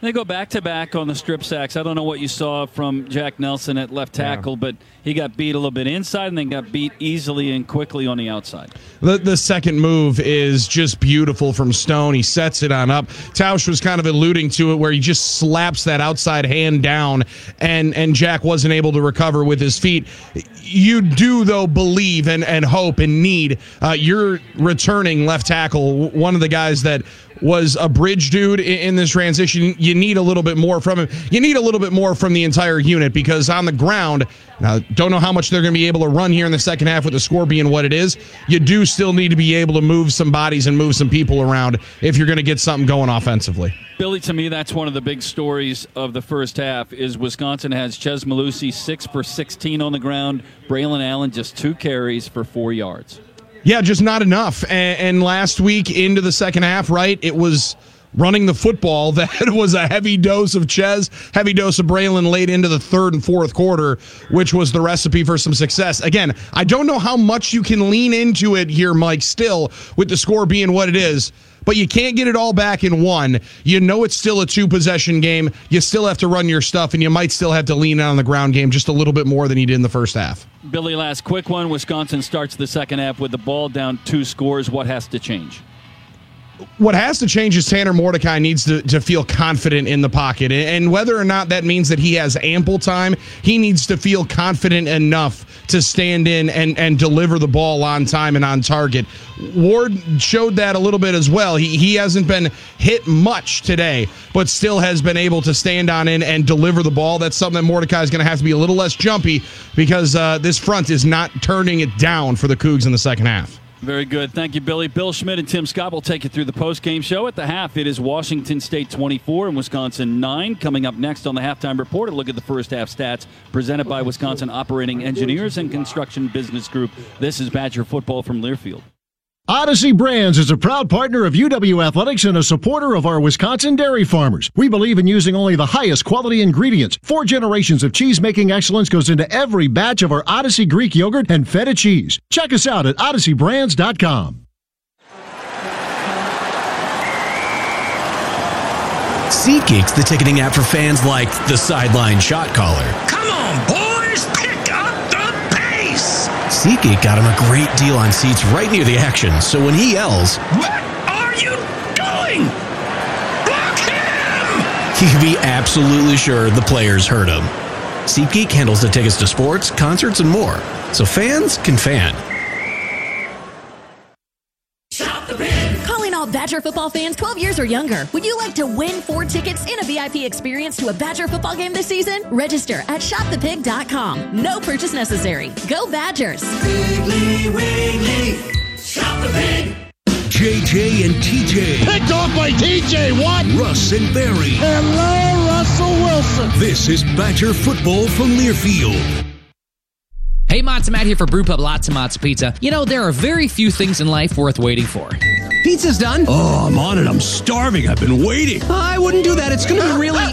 They go back-to-back on the strip sacks. I don't know what you saw from Jack Nelson at left tackle, but he got beat a little bit inside and then got beat easily and quickly on the outside. The second move is just beautiful from Stone. He sets it on up. Tausch was kind of alluding to it where he just slaps that outside hand down, and Jack wasn't able to recover with his feet. You do, though, believe and hope and need your returning left tackle, one of the guys that was a bridge dude in this transition. You need a little bit more from him. You need a little bit more from the entire unit, because on the ground, now, don't know how much they're going to be able to run here in the second half with the score being what it is. You do still need to be able to move some bodies and move some people around if you're going to get something going offensively. Billy, to me, that's one of the big stories of the first half is Wisconsin has Ches Malusi 6 for 16 on the ground. Braylon Allen just 2 carries for 4 yards. Yeah, just not enough. And last week into the second half, right, it was running the football that was a heavy dose of Ches, heavy dose of Braylon late into the third and fourth quarter, which was the recipe for some success. Again, I don't know how much you can lean into it here, Mike, still, with the score being what it is, but you can't get it all back in one. You know it's still a 2-possession game. You still have to run your stuff, and you might still have to lean on the ground game just a little bit more than you did in the first half. Billy, last quick one. Wisconsin starts the second half with the ball down 2 scores. What has to change? What has to change is Tanner Mordecai needs to feel confident in the pocket. And whether or not that means that he has ample time, he needs to feel confident enough to stand in and deliver the ball on time and on target. Ward showed that a little bit as well. He hasn't been hit much today, but still has been able to stand on in and deliver the ball. That's something that Mordecai is going to have to be a little less jumpy, because this front is not turning it down for the Cougs in the second half. Very good. Thank you, Billy. Bill Schmidt and Tim Scott will take you through the post-game show. At the half, it is Washington State 24 and Wisconsin 9. Coming up next on the Halftime Report, a look at the first half stats presented by Wisconsin Operating Engineers and Construction Business Group. This is Badger Football from Learfield. Odyssey Brands is a proud partner of UW Athletics and a supporter of our Wisconsin dairy farmers. We believe in using only the highest quality ingredients. 4 generations of cheese-making excellence goes into every batch of our Odyssey Greek yogurt and feta cheese. Check us out at odysseybrands.com. SeatGeek's the ticketing app for fans like the sideline shot caller. Come on, boys, pick up the pace! SeatGeek got him a great deal on seats right near the action, so when he yells, "What are you doing? Block him!" he can be absolutely sure the players heard him. SeatGeek handles the tickets to sports, concerts, and more, so fans can fan. Calling all Badger football fans 12 years or younger. Would you like to win 4 tickets in a VIP experience to a Badger football game this season? Register at shopthepig.com. No purchase necessary. Go Badgers. Wiggly, wiggly, shop the pig. JJ and TJ. Picked off by TJ Watt. Russ and Barry. Hello, Russell Wilson. This is Badger Football from Learfield. Hey, Matzo Matt here for Brewpub Lots of Matzo Pizza. You know, there are very few things in life worth waiting for. Pizza's done? Oh, I'm on it. I'm starving. I've been waiting. I wouldn't do that. It's going to be really...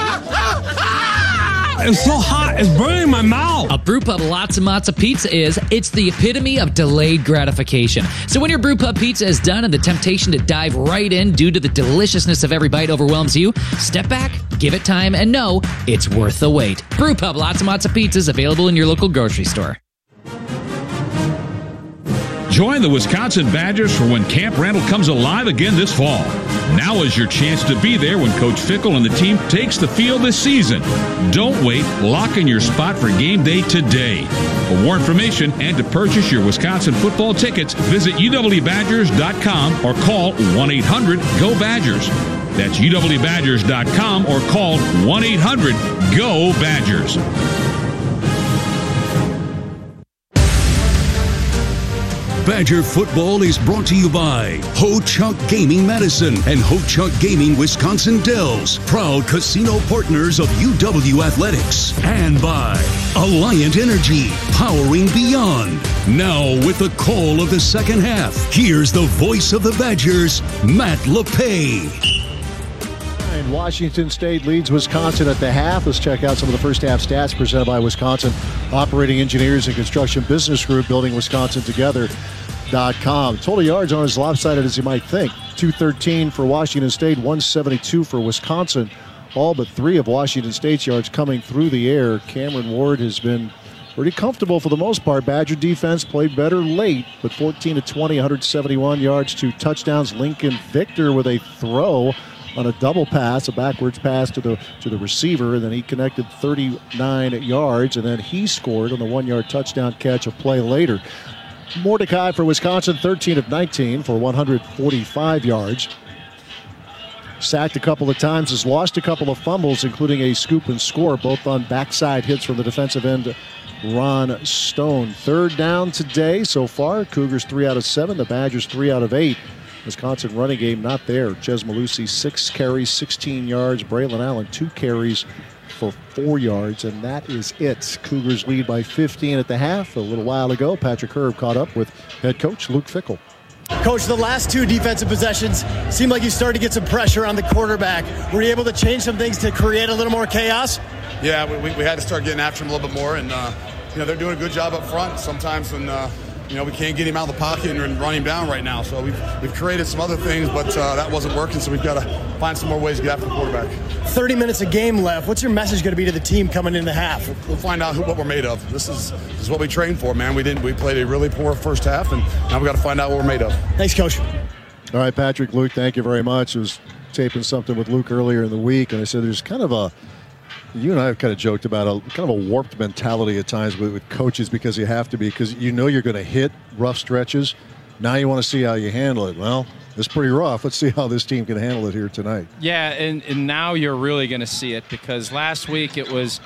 It's so hot. It's burning my mouth. A Brewpub Lots of Matzo Pizza it's the epitome of delayed gratification. So when your Brewpub pizza is done and the temptation to dive right in due to the deliciousness of every bite overwhelms you, step back, give it time, and know it's worth the wait. Brewpub Lots of Matzo Pizza is available in your local grocery store. Join the Wisconsin Badgers for when Camp Randall comes alive again this fall. Now is your chance to be there when Coach Fickle and the team takes the field this season. Don't wait. Lock in your spot for game day today. For more information and to purchase your Wisconsin football tickets, visit uwbadgers.com or call 1-800-GO-BADGERS. That's uwbadgers.com or call 1-800-GO-BADGERS. Badger Football is brought to you by Ho-Chunk Gaming Madison and Ho-Chunk Gaming Wisconsin Dells, proud casino partners of UW Athletics. And by Alliant Energy, powering beyond. Now with the call of the second half, here's the voice of the Badgers, Matt LePay. And Washington State leads Wisconsin at the half. Let's check out some of the first half stats presented by Wisconsin Operating Engineers and Construction Business Group, building Wisconsin together.com. Total yards aren't as lopsided as you might think. 213 for Washington State, 172 for Wisconsin. all but 3 of Washington State's yards coming through the air. Cameron Ward has been pretty comfortable for the most part. Badger defense played better late, but 14 of 20, 171 yards, 2 touchdowns. Lincoln Victor with a throw on a double pass, a backwards pass to the receiver, and then he connected 39 yards, and then he scored on the 1-yard touchdown catch a play later. Mordecai for Wisconsin, 13 of 19 for 145 yards. Sacked a couple of times, has lost a couple of fumbles, including a scoop and score, both on backside hits from the defensive end, Ron Stone. 3rd down today so far. Cougars 3 out of 7. The Badgers 3 out of 8. Wisconsin running game not there. Chez Mellusi 6 carries, 16 yards. Braylon Allen 2 carries for 4 yards, and that is it. Cougars lead by 15 at the half. A little while ago, Patrick Herb caught up with head coach Luke Fickell. Coach, the last 2 defensive possessions seemed like you started to get some pressure on the quarterback. Were you able to change some things to create a little more chaos? Yeah, we had to start getting after him a little bit more, and they're doing a good job up front. Sometimes when we can't get him out of the pocket and run him down right now. So we've created some other things, but that wasn't working. So we've got to find some more ways to get after the quarterback. 30 minutes of game left. What's your message going to be to the team coming in the half? We'll find out what we're made of. This is what we trained for, man. We played a really poor first half, and now we got to find out what we're made of. Thanks, Coach. All right, Patrick, Luke, thank you very much. I was taping something with Luke earlier in the week, and I said there's kind of you and I have kind of joked about a warped mentality at times with coaches, because you have to be, because you're going to hit rough stretches. Now you want to see how you handle it. Well, it's pretty rough. Let's see how this team can handle it here tonight. Yeah, and now you're really going to see it, because last week it was,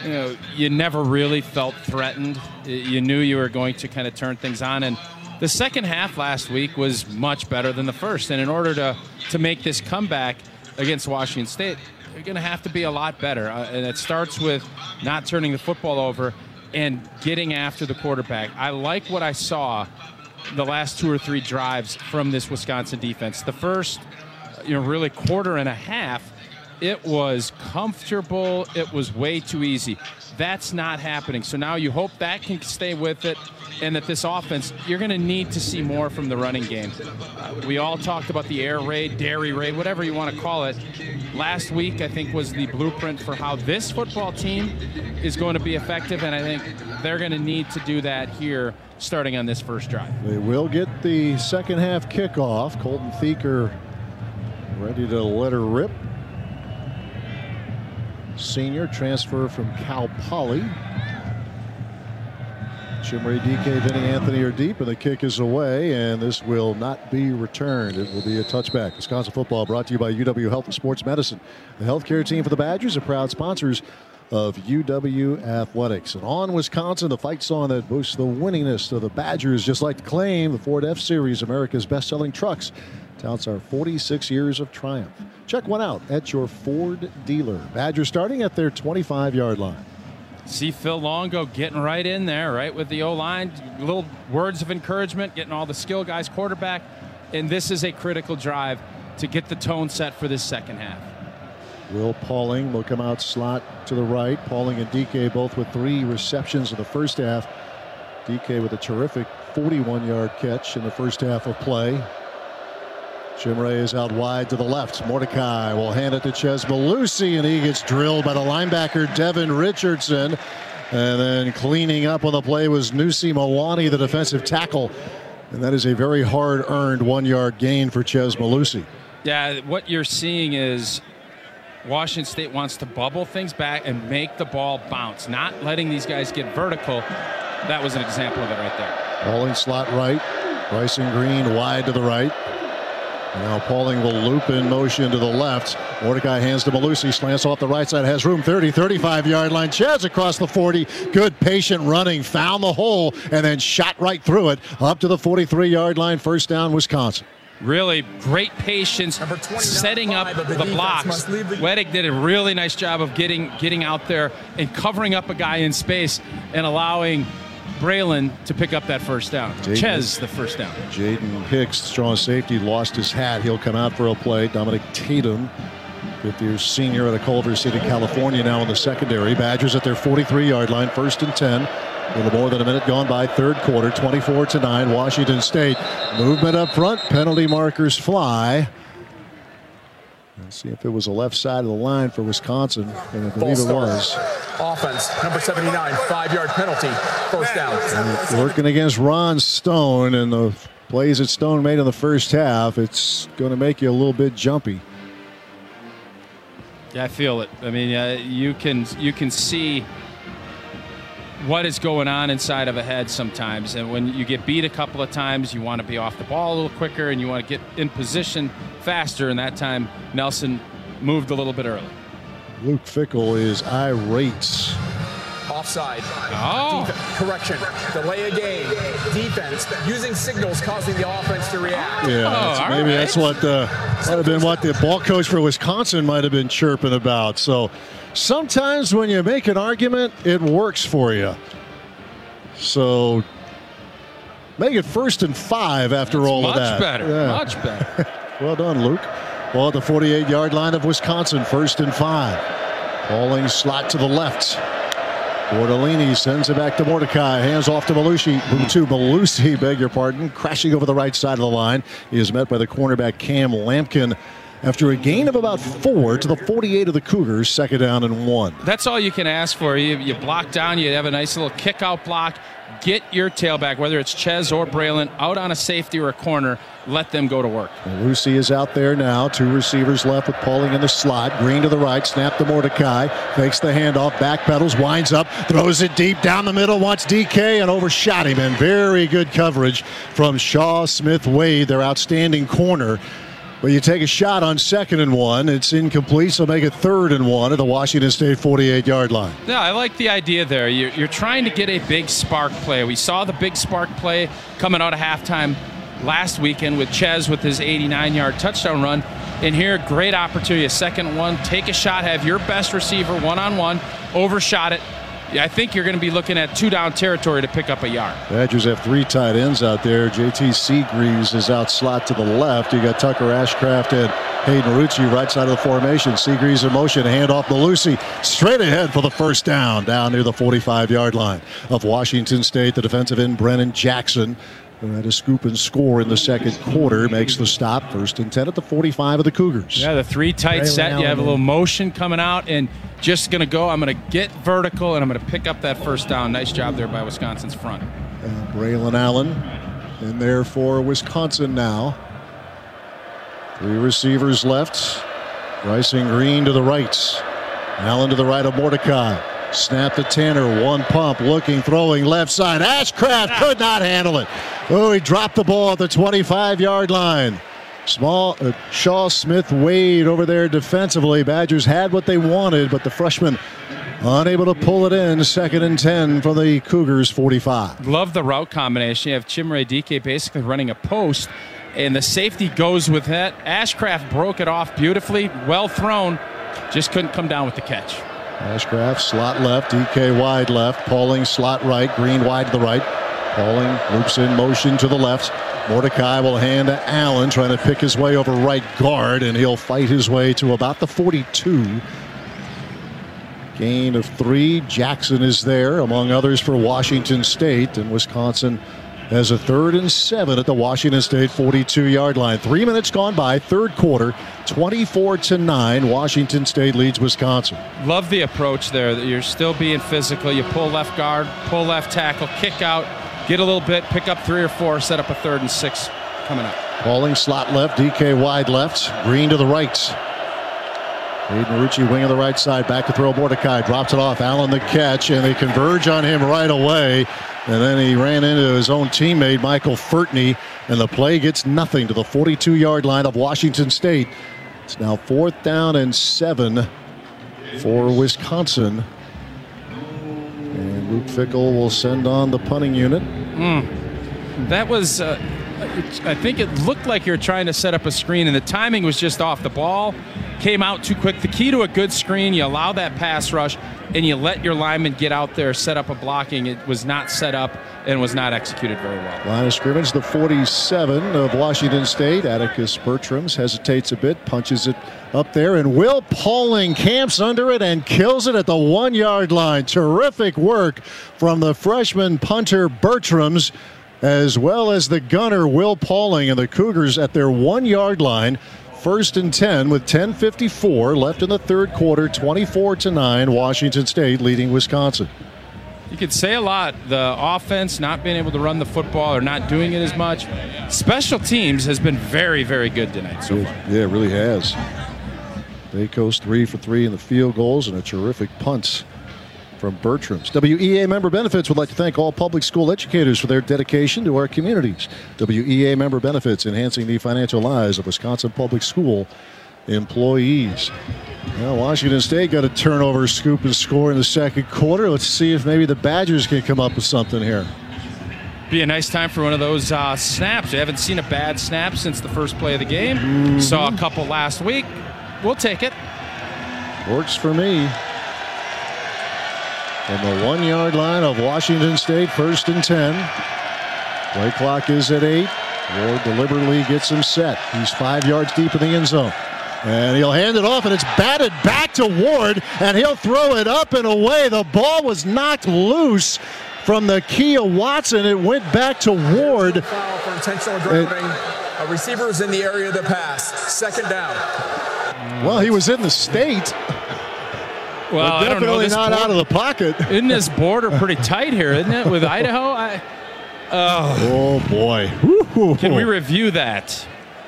you never really felt threatened. You knew you were going to kind of turn things on, and the second half last week was much better than the first. And in order to make this comeback against Washington State, you're going to have to be a lot better. And it starts with not turning the football over and getting after the quarterback. I like what I saw the last 2 or 3 drives from this Wisconsin defense. The first, really quarter and a half, it was comfortable. It was way too easy. That's not happening. So now you hope that can stay with it, and that this offense, you're going to need to see more from the running game. We all talked about the air raid, dairy raid, whatever you want to call it. Last week, I think, was the blueprint for how this football team is going to be effective, and I think they're going to need to do that here starting on this first drive. They will get the second half kickoff. Colton Thieker ready to let her rip. Senior transfer from Cal Poly. Chimere Dike, Vinny Anthony are deep, and the kick is away, and this will not be returned. It will be a touchback. Wisconsin football brought to you by UW Health and Sports Medicine. The healthcare team for the Badgers are proud sponsors of UW Athletics. And on Wisconsin, the fight song that boosts the winningness of the Badgers, just like the claim, the Ford F-Series, America's best-selling trucks, touts our 46 years of triumph. Check one out at your Ford dealer. Badgers starting at their 25-yard line. See Phil Longo getting right in there, right, with the O-line. Little words of encouragement, getting all the skill guys quarterback. And this is a critical drive to get the tone set for this second half. Will Pauling will come out slot to the right. Pauling and Dike both with 3 receptions in the first half. Dike with a terrific 41-yard catch in the first half of play. Chimere is out wide to the left. Mordecai will hand it to Chez Mellusi, and he gets drilled by the linebacker Devin Richardson. And then cleaning up on the play was Nusi Mawani, the defensive tackle. And that is a very hard-earned 1-yard gain for Chez Mellusi. Yeah, what you're seeing is Washington State wants to bubble things back and make the ball bounce, not letting these guys get vertical. That was an example of it right there. Pauling slot right. Bryson Green wide to the right. Now Pauling will loop in motion to the left. Mordecai hands to Mellusi, slants off the right side, has room, 30, 35-yard line. Chez across the 40. Good patient running, found the hole, and then shot right through it up to the 43-yard line. First down, Wisconsin. Really great patience, setting up the blocks. Wedig did a really nice job of getting out there and covering up a guy in space and allowing Braylon to pick up that first down. Chez the first down. Jaden Hicks, strong safety, lost his hat. He'll come out for a play. Dominic Tatum, 50-year senior out of Culver City, California, now in the secondary. Badgers at their 43-yard line, first and 10. A little more than a minute gone by, third quarter, 24-9. Washington State movement up front. Penalty markers fly. And See if it was the left side of the line for Wisconsin, and I believe it was. Offense, number 79, 5-yard penalty, first down. Working against Ron Stone, and the plays that Stone made in the first half, it's going to make you a little bit jumpy. Yeah, I feel it. I mean, you can see what is going on inside of a head sometimes. And when you get beat a couple of times, you want to be off the ball a little quicker and you want to get in position faster. And that time, Nelson moved a little bit early. Luke Fickell is irate. Offside. Oh. Correction. Delay a game. Defense using signals causing the offense to react. Yeah, maybe that's what might have been what the ball coach for Wisconsin might have been chirping about. So sometimes when you make an argument, it works for you. So make it 1st and 5 after all of that. Much better. Well done, Luke. Ball at the 48-yard line of Wisconsin, 1st and 5. Falling slot to the left. Bortolini sends it back to Mordecai. Hands off to Belusi, beg your pardon. Crashing over the right side of the line. He is met by the cornerback Cam Lampkin after a gain of about 4 to the 48 of the Cougars, 2nd down and 1. That's all you can ask for. You block down, you have a nice little kick-out block. Get your tailback, whether it's Ches or Braylon, out on a safety or a corner. Let them go to work. Belusi is out there now. 2 receivers left with Pauling in the slot. Green to the right, snap to Mordecai. Fakes the handoff, backpedals, winds up, throws it deep down the middle, wants DK, and overshot him. And very good coverage from Shaw Smith-Wade, their outstanding corner. But you take a shot on 2nd and 1. It's incomplete, so make it 3rd and 1 at the Washington State 48-yard line. Yeah, I like the idea there. You're trying to get a big spark play. We saw the big spark play coming out of halftime last weekend with Ches with his 89-yard touchdown run. And here, great opportunity, a 2nd and 1. Take a shot, have your best receiver one-on-one, overshot it. I think you're going to be looking at 2-down territory to pick up a yard. Badgers have 3 tight ends out there. JT Seagreaves is out slot to the left. You got Tucker Ashcraft and Hayden Rucci right side of the formation. Seagreaves in motion, handoff Belusi straight ahead for the 1st down near the 45-yard line of Washington State. The defensive end Brennan Jackson, who had a scoop and score in the 2nd quarter, makes the stop. 1st and 10 at the 45 of the Cougars. Yeah, the 3 tight set. You have a little motion coming out and just going to go. I'm going to get vertical and I'm going to pick up that 1st down. Nice job there by Wisconsin's front. Braylon Allen in there for Wisconsin now. 3 receivers left. Bryson Green to the right. Allen to the right of Mordecai. Snap to Tanner, 1 pump, looking, throwing, left side. Ashcraft could not handle it. Oh, he dropped the ball at the 25-yard line. Shaw Smith-Wade over there defensively. Badgers had what they wanted, but the freshman unable to pull it in. 2nd and 10 for the Cougars, 45. Love the route combination. You have Chimere Dike basically running a post, and the safety goes with that. Ashcraft broke it off beautifully. Well thrown. Just couldn't come down with the catch. Ashcraft slot left, DK wide left, Pauling slot right, Green wide to the right. Pauling loops in motion to the left. Mordecai will hand to Allen, trying to pick his way over right guard, and he'll fight his way to about the 42. Gain of 3. Jackson is there, among others, for Washington State, and Wisconsin has a 3rd and 7 at the Washington State 42-yard line. 3 minutes gone by, 3rd quarter, 24-9. Washington State leads Wisconsin. Love the approach there. You're still being physical. You pull left guard, pull left tackle, kick out, get a little bit, pick up 3 or 4, set up a 3rd and 6 coming up. Pauling slot left, DK wide left, Green to the right. Hayden Rucci, wing of the right side, back to throw. Mordecai drops it off. Allen the catch, and they converge on him right away. And then he ran into his own teammate, Michael Furtney, and the play gets nothing to the 42-yard line of Washington State. It's now 4th down and 7 for Wisconsin. And Luke Fickell will send on the punting unit. That was, I think it looked like you were trying to set up a screen, and the timing was just off. The ball came out too quick. The key to a good screen, you allow that pass rush, and you let your lineman get out there, set up a blocking. It was not set up and was not executed very well. Line of scrimmage, the 47 of Washington State. Atticus Bertrams hesitates a bit, punches it up there, and Will Pauling camps under it and kills it at the 1-yard line. Terrific work from the freshman punter Bertrams, as well as the gunner Will Pauling, and the Cougars at their 1-yard line. 1st and 10 with 10:54 left in the third quarter. 24-9, Washington State leading Wisconsin. You could say a lot. The offense not being able to run the football or not doing it as much. Special teams has been very, very good tonight so far. Yeah, it really has. Baycoast 3 for 3 in the field goals and a terrific punt from Bertram's. WEA Member Benefits would like to thank all public school educators for their dedication to our communities. WEA Member Benefits, enhancing the financial lives of Wisconsin public school employees. Well, Washington State got a turnover, scoop, and score in the second quarter. Let's see if maybe the Badgers can come up with something here. Be a nice time for one of those snaps. We haven't seen a bad snap since the first play of the game. Saw a couple last week. We'll take it. Works for me. From the 1-yard line of Washington State, 1st and 10. Play clock is at 8. Ward deliberately gets him set. He's 5 yards deep in the end zone. And he'll hand it off, and it's batted back to Ward, and he'll throw it up and away. The ball was knocked loose from Nakia Watson. It went back to Ward. Foul for intentional grounding. A receiver's in the area of the pass. 2nd down. Well, he was in the state. Well, but definitely not out of the pocket. Isn't this border pretty tight here, isn't it, with Idaho? Oh, boy. Can we review that?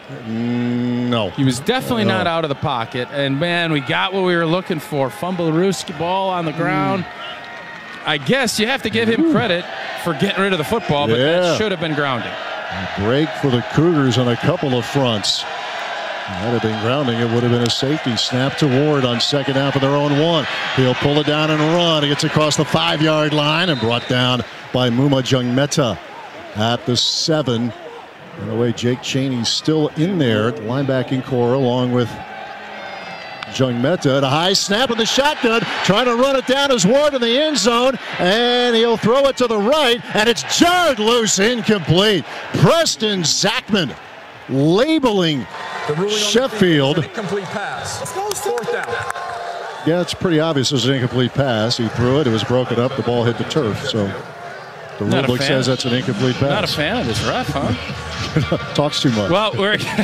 No. He was definitely not out of the pocket. And, man, we got what we were looking for. Fumblerooski ball on the ground. I guess you have to give him credit for getting rid of the football, but that should have been grounding. A break for the Cougars on a couple of fronts. That had been grounding. It would have been a safety. Snap to Ward on 2nd down for their own 1. He'll pull it down and run. He gets across the 5-yard line and brought down by Muma Jungmeta at the 7. By the way, Jake Chaney's still in there at the linebacking core along with Jungmeta. The high snap of the shotgun, trying to run it down as Ward in the end zone, and he'll throw it to the right, and it's jarred loose, incomplete. Preston Zachman labeling Sheffield. Complete pass. 4th down. Yeah, it's pretty obvious it was an incomplete pass. He threw it. It was broken up. The ball hit the turf. So the rule book says that's an incomplete pass. Not a fan of this ref, huh? Talks too much. Well,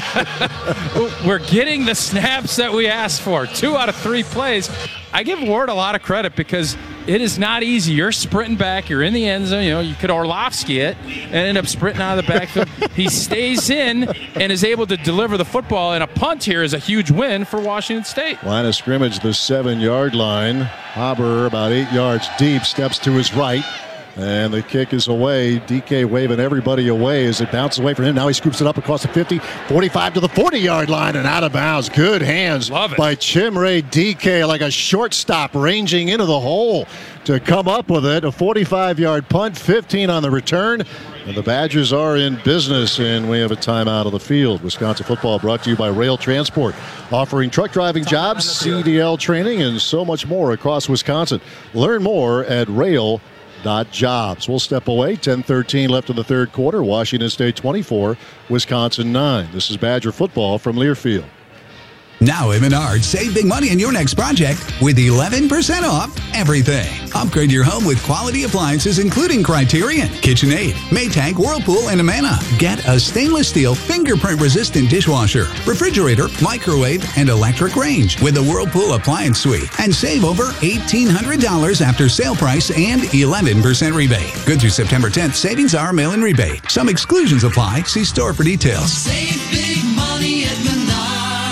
we're getting the snaps that we asked for. 2 out of 3 plays. I give Ward a lot of credit because it is not easy. You're sprinting back. You're in the end zone. You know, you could Orlovsky it and end up sprinting out of the backfield. He stays in and is able to deliver the football. And a punt here is a huge win for Washington State. Line of scrimmage, the 7-yard line. Haber about 8 yards deep, steps to his right. And the kick is away. DK waving everybody away as it bounces away from him. Now he scoops it up across the 50, 45 to the 40-yard line and out of bounds. Good hands by Chimray DK, like a shortstop ranging into the hole to come up with it. A 45-yard punt, 15 on the return. And the Badgers are in business, and we have a timeout of the field. Wisconsin football brought to you by Rail Transport, offering truck driving jobs, CDL training, and so much more across Wisconsin. Learn more at rail.jobs. We'll step away. 10:13 left in the third quarter. Washington State 24, Wisconsin 9. This is Badger football from Learfield. Now at Menards, save big money on your next project with 11% off everything. Upgrade your home with quality appliances including Criterion, KitchenAid, Maytag, Whirlpool, and Amana. Get a stainless steel fingerprint-resistant dishwasher, refrigerator, microwave, and electric range with the Whirlpool Appliance Suite. And save over $1,800 after sale price and 11% rebate. Good through September 10th. Savings are mail-in rebate. Some exclusions apply. See store for details. Save big money at Menards.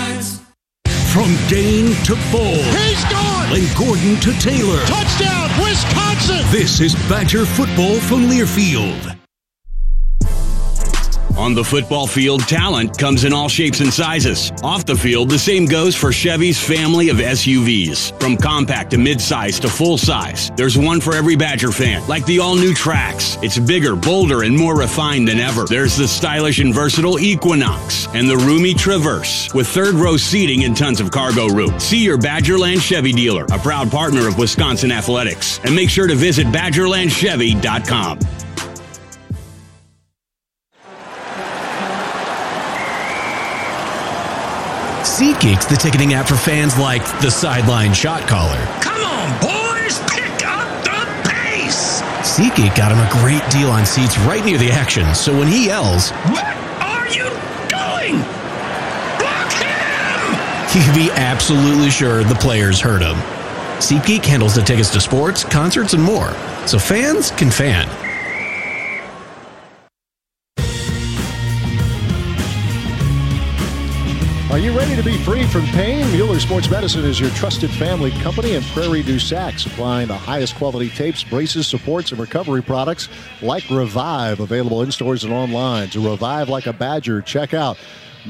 From Dane to Bull. He's gone! And Gordon to Taylor. Touchdown, Wisconsin! This is Badger football from Learfield. On the football field, talent comes in all shapes and sizes. Off the field, the same goes for Chevy's family of SUVs. From compact to midsize to full size, there's one for every Badger fan, like the all-new Trax. It's bigger, bolder, and more refined than ever. There's the stylish and versatile Equinox and the roomy Traverse with third-row seating and tons of cargo room. See your Badgerland Chevy dealer, a proud partner of Wisconsin Athletics, and make sure to visit BadgerlandChevy.com. SeatGeek's the ticketing app for fans like the sideline shot caller. Come on, boys, pick up the pace! SeatGeek got him a great deal on seats right near the action, so when he yells, "What are you doing? Block him!" you can be absolutely sure the players heard him. SeatGeek handles the tickets to sports, concerts, and more, so fans can fan. Are you ready to be free from pain? Mueller Sports Medicine is your trusted family company in Prairie du Sac, supplying the highest quality tapes, braces, supports, and recovery products like Revive, available in stores and online. To revive like a Badger, check out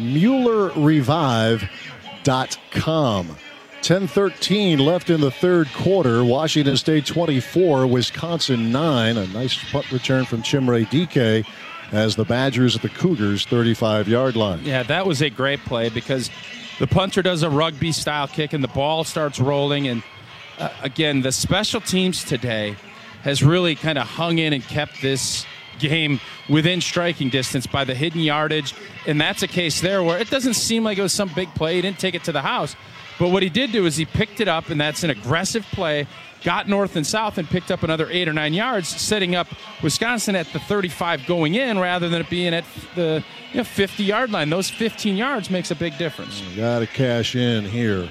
MuellerRevive.com. 10:13 left in the third quarter. Washington State 24, Wisconsin 9. A nice punt return from Chimere Dike as the Badgers at the Cougars' 35-yard line. Yeah, that was a great play because the punter does a rugby-style kick and the ball starts rolling. And, again, the special teams today has really kind of hung in and kept this game within striking distance by the hidden yardage. And that's a case there where it doesn't seem like it was some big play. He didn't take it to the house. But what he did do is he picked it up, and that's an aggressive play, got north and south and picked up another 8 or 9 yards, setting up Wisconsin at the 35 going in rather than it being at the 50-yard line. Those 15 yards makes a big difference. Got to cash in here.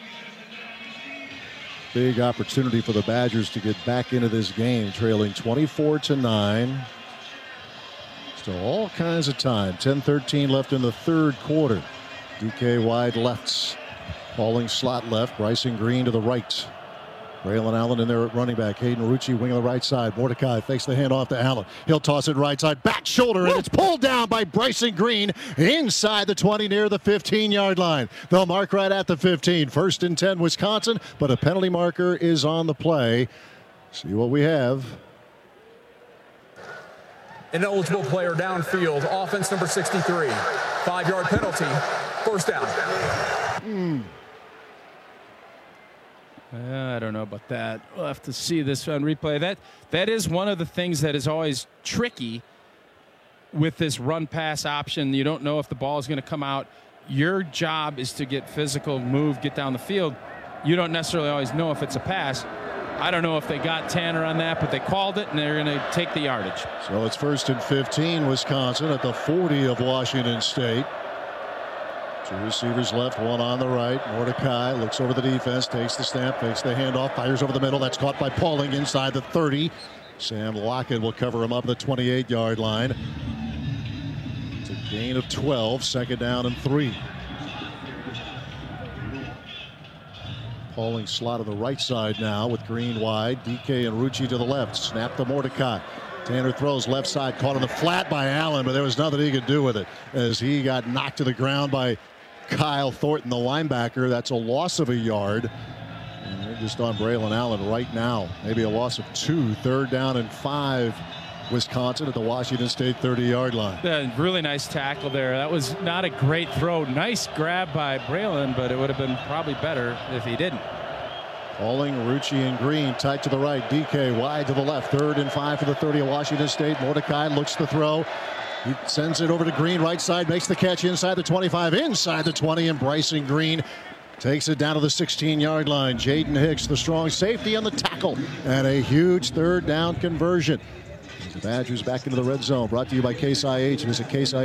Big opportunity for the Badgers to get back into this game, trailing 24-9. Still all kinds of time. 10:13 left in the third quarter. DK wide lefts. Falling slot left. Bryson Green to the right. Braylon Allen in there at running back. Hayden Rucci, wing on the right side. Mordecai fakes the handoff to Allen. He'll toss it right side. Back shoulder, and it's pulled down by Bryson Green inside the 20 near the 15-yard line. They'll mark right at the 15. 1st and 10 Wisconsin, but a penalty marker is on the play. See what we have. Ineligible player downfield. Offense number 63. 5-yard penalty. First down. I don't know about that. We'll have to see this on replay. That is one of the things that is always tricky with this run-pass option. You don't know if the ball is going to come out. Your job is to get physical, move, get down the field. You don't necessarily always know if it's a pass. I don't know if they got Tanner on that, but they called it, and they're going to take the yardage. So it's 1st and 15, Wisconsin at the 40 of Washington State. 2 receivers left, 1 on the right. Mordecai looks over the defense, takes the snap, takes the handoff, fires over the middle. That's caught by Pauling inside the 30. Sam Lockett will cover him up at the 28-yard line. It's a gain of 12, 2nd down and 3. Pauling slot on the right side now with Green wide. DK and Rucci to the left. Snap to Mordecai. Tanner throws left side, caught in the flat by Allen, but there was nothing he could do with it as he got knocked to the ground by Kyle Thornton, the linebacker. That's a loss of a yard. And they're just on Braylon Allen right now. Maybe a loss of 2. 3rd down and 5. Wisconsin at the Washington State 30-yard line. Really nice tackle there. That was not a great throw. Nice grab by Braylon, but it would have been probably better if he didn't. Pauling, Rucci, and Green tight to the right. DK wide to the left. 3rd and 5 for the 30 of Washington State. Mordecai looks to throw. He sends it over to Green, right side, makes the catch inside the 25, inside the 20, and Bryson Green takes it down to the 16-yard line. Jaden Hicks, the strong safety on the tackle, and a huge 3rd down conversion. The Badgers back into the red zone. Brought to you by Case IH. Visit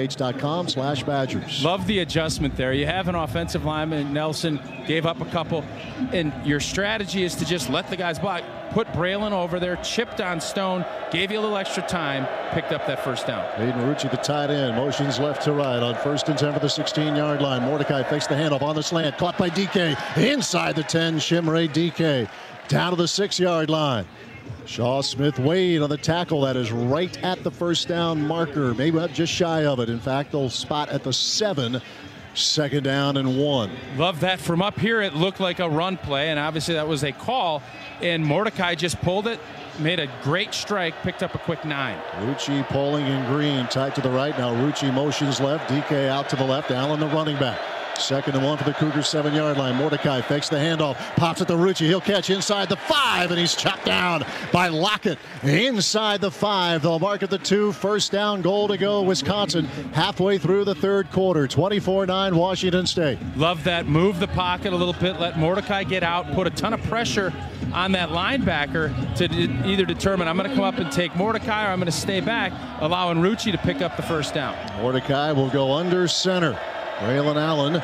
caseih.com/Badgers. Love the adjustment there. You have an offensive lineman, Nelson, gave up a couple, and your strategy is to just let the guys block. Put Braylon over there, chipped on Stone, gave you a little extra time, picked up that 1st down. Hayden Rucci, the tight end, motions left to right on 1st and 10 for the 16-yard line. Mordecai fakes the handoff on the slant, caught by DK inside the 10. Chimere Dike down to the 6-yard line. Shaw Smith Wade on the tackle. That is right at the 1st down marker, maybe just shy of it. In fact, they'll spot at the 7. 2nd down and 1. Love that. From up here, it looked like a run play, and obviously that was a call, and Mordecai just pulled it, made a great strike, picked up a quick 9. Rucci, Pauling, and Green tight to the right. Now Rucci motions left, DK out to the left, Allen the running back. 2nd and 1 for the Cougars 7-yard line. Mordecai fakes the handoff, pops it to Rucci. He'll catch inside the 5, and he's chopped down by Lockett inside the 5. They'll mark at the 2. 1st down, goal to go. Wisconsin halfway through the third quarter. 24-9 Washington State. Love that. Move the pocket a little bit. Let Mordecai get out. Put a ton of pressure on that linebacker to either determine I'm going to come up and take Mordecai or I'm going to stay back, allowing Rucci to pick up the 1st down. Mordecai will go under center. Braylon Allen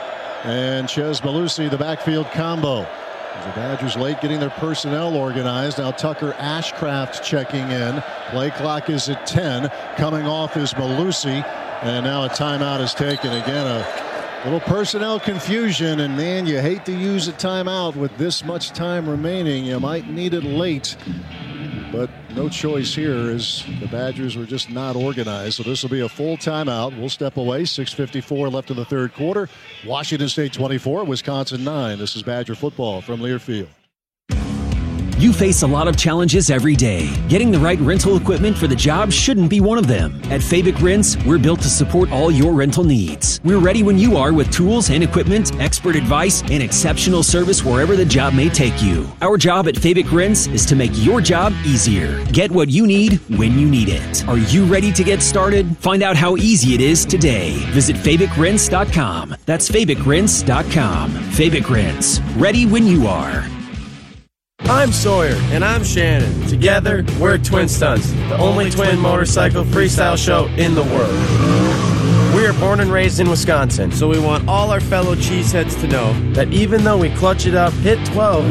and Chez Mellusi, the backfield combo. The Badgers late getting their personnel organized. Now Tucker Ashcraft checking in. Play clock is at 10. Coming off is Mellusi. And now a timeout is taken. Again, a little personnel confusion. And man, you hate to use a timeout with this much time remaining. You might need it late. But no choice here as the Badgers were just not organized. So this will be a full timeout. We'll step away. 6:54 left in the third quarter. Washington State 24, Wisconsin 9. This is Badger football from Learfield. You face a lot of challenges every day. Getting the right rental equipment for the job shouldn't be one of them. At Fabic Rents, we're built to support all your rental needs. We're ready when you are with tools and equipment, expert advice, and exceptional service wherever the job may take you. Our job at Fabic Rents is to make your job easier. Get what you need when you need it. Are you ready to get started? Find out how easy it is today. Visit FabicRents.com. That's FabicRents.com. Fabic Rents. Ready when you are. I'm Sawyer. And I'm Shannon. Together, we're Twin Stunts, the only twin motorcycle freestyle show in the world. We are born and raised in Wisconsin, so we want all our fellow cheeseheads to know that even though we clutch it up, hit 12,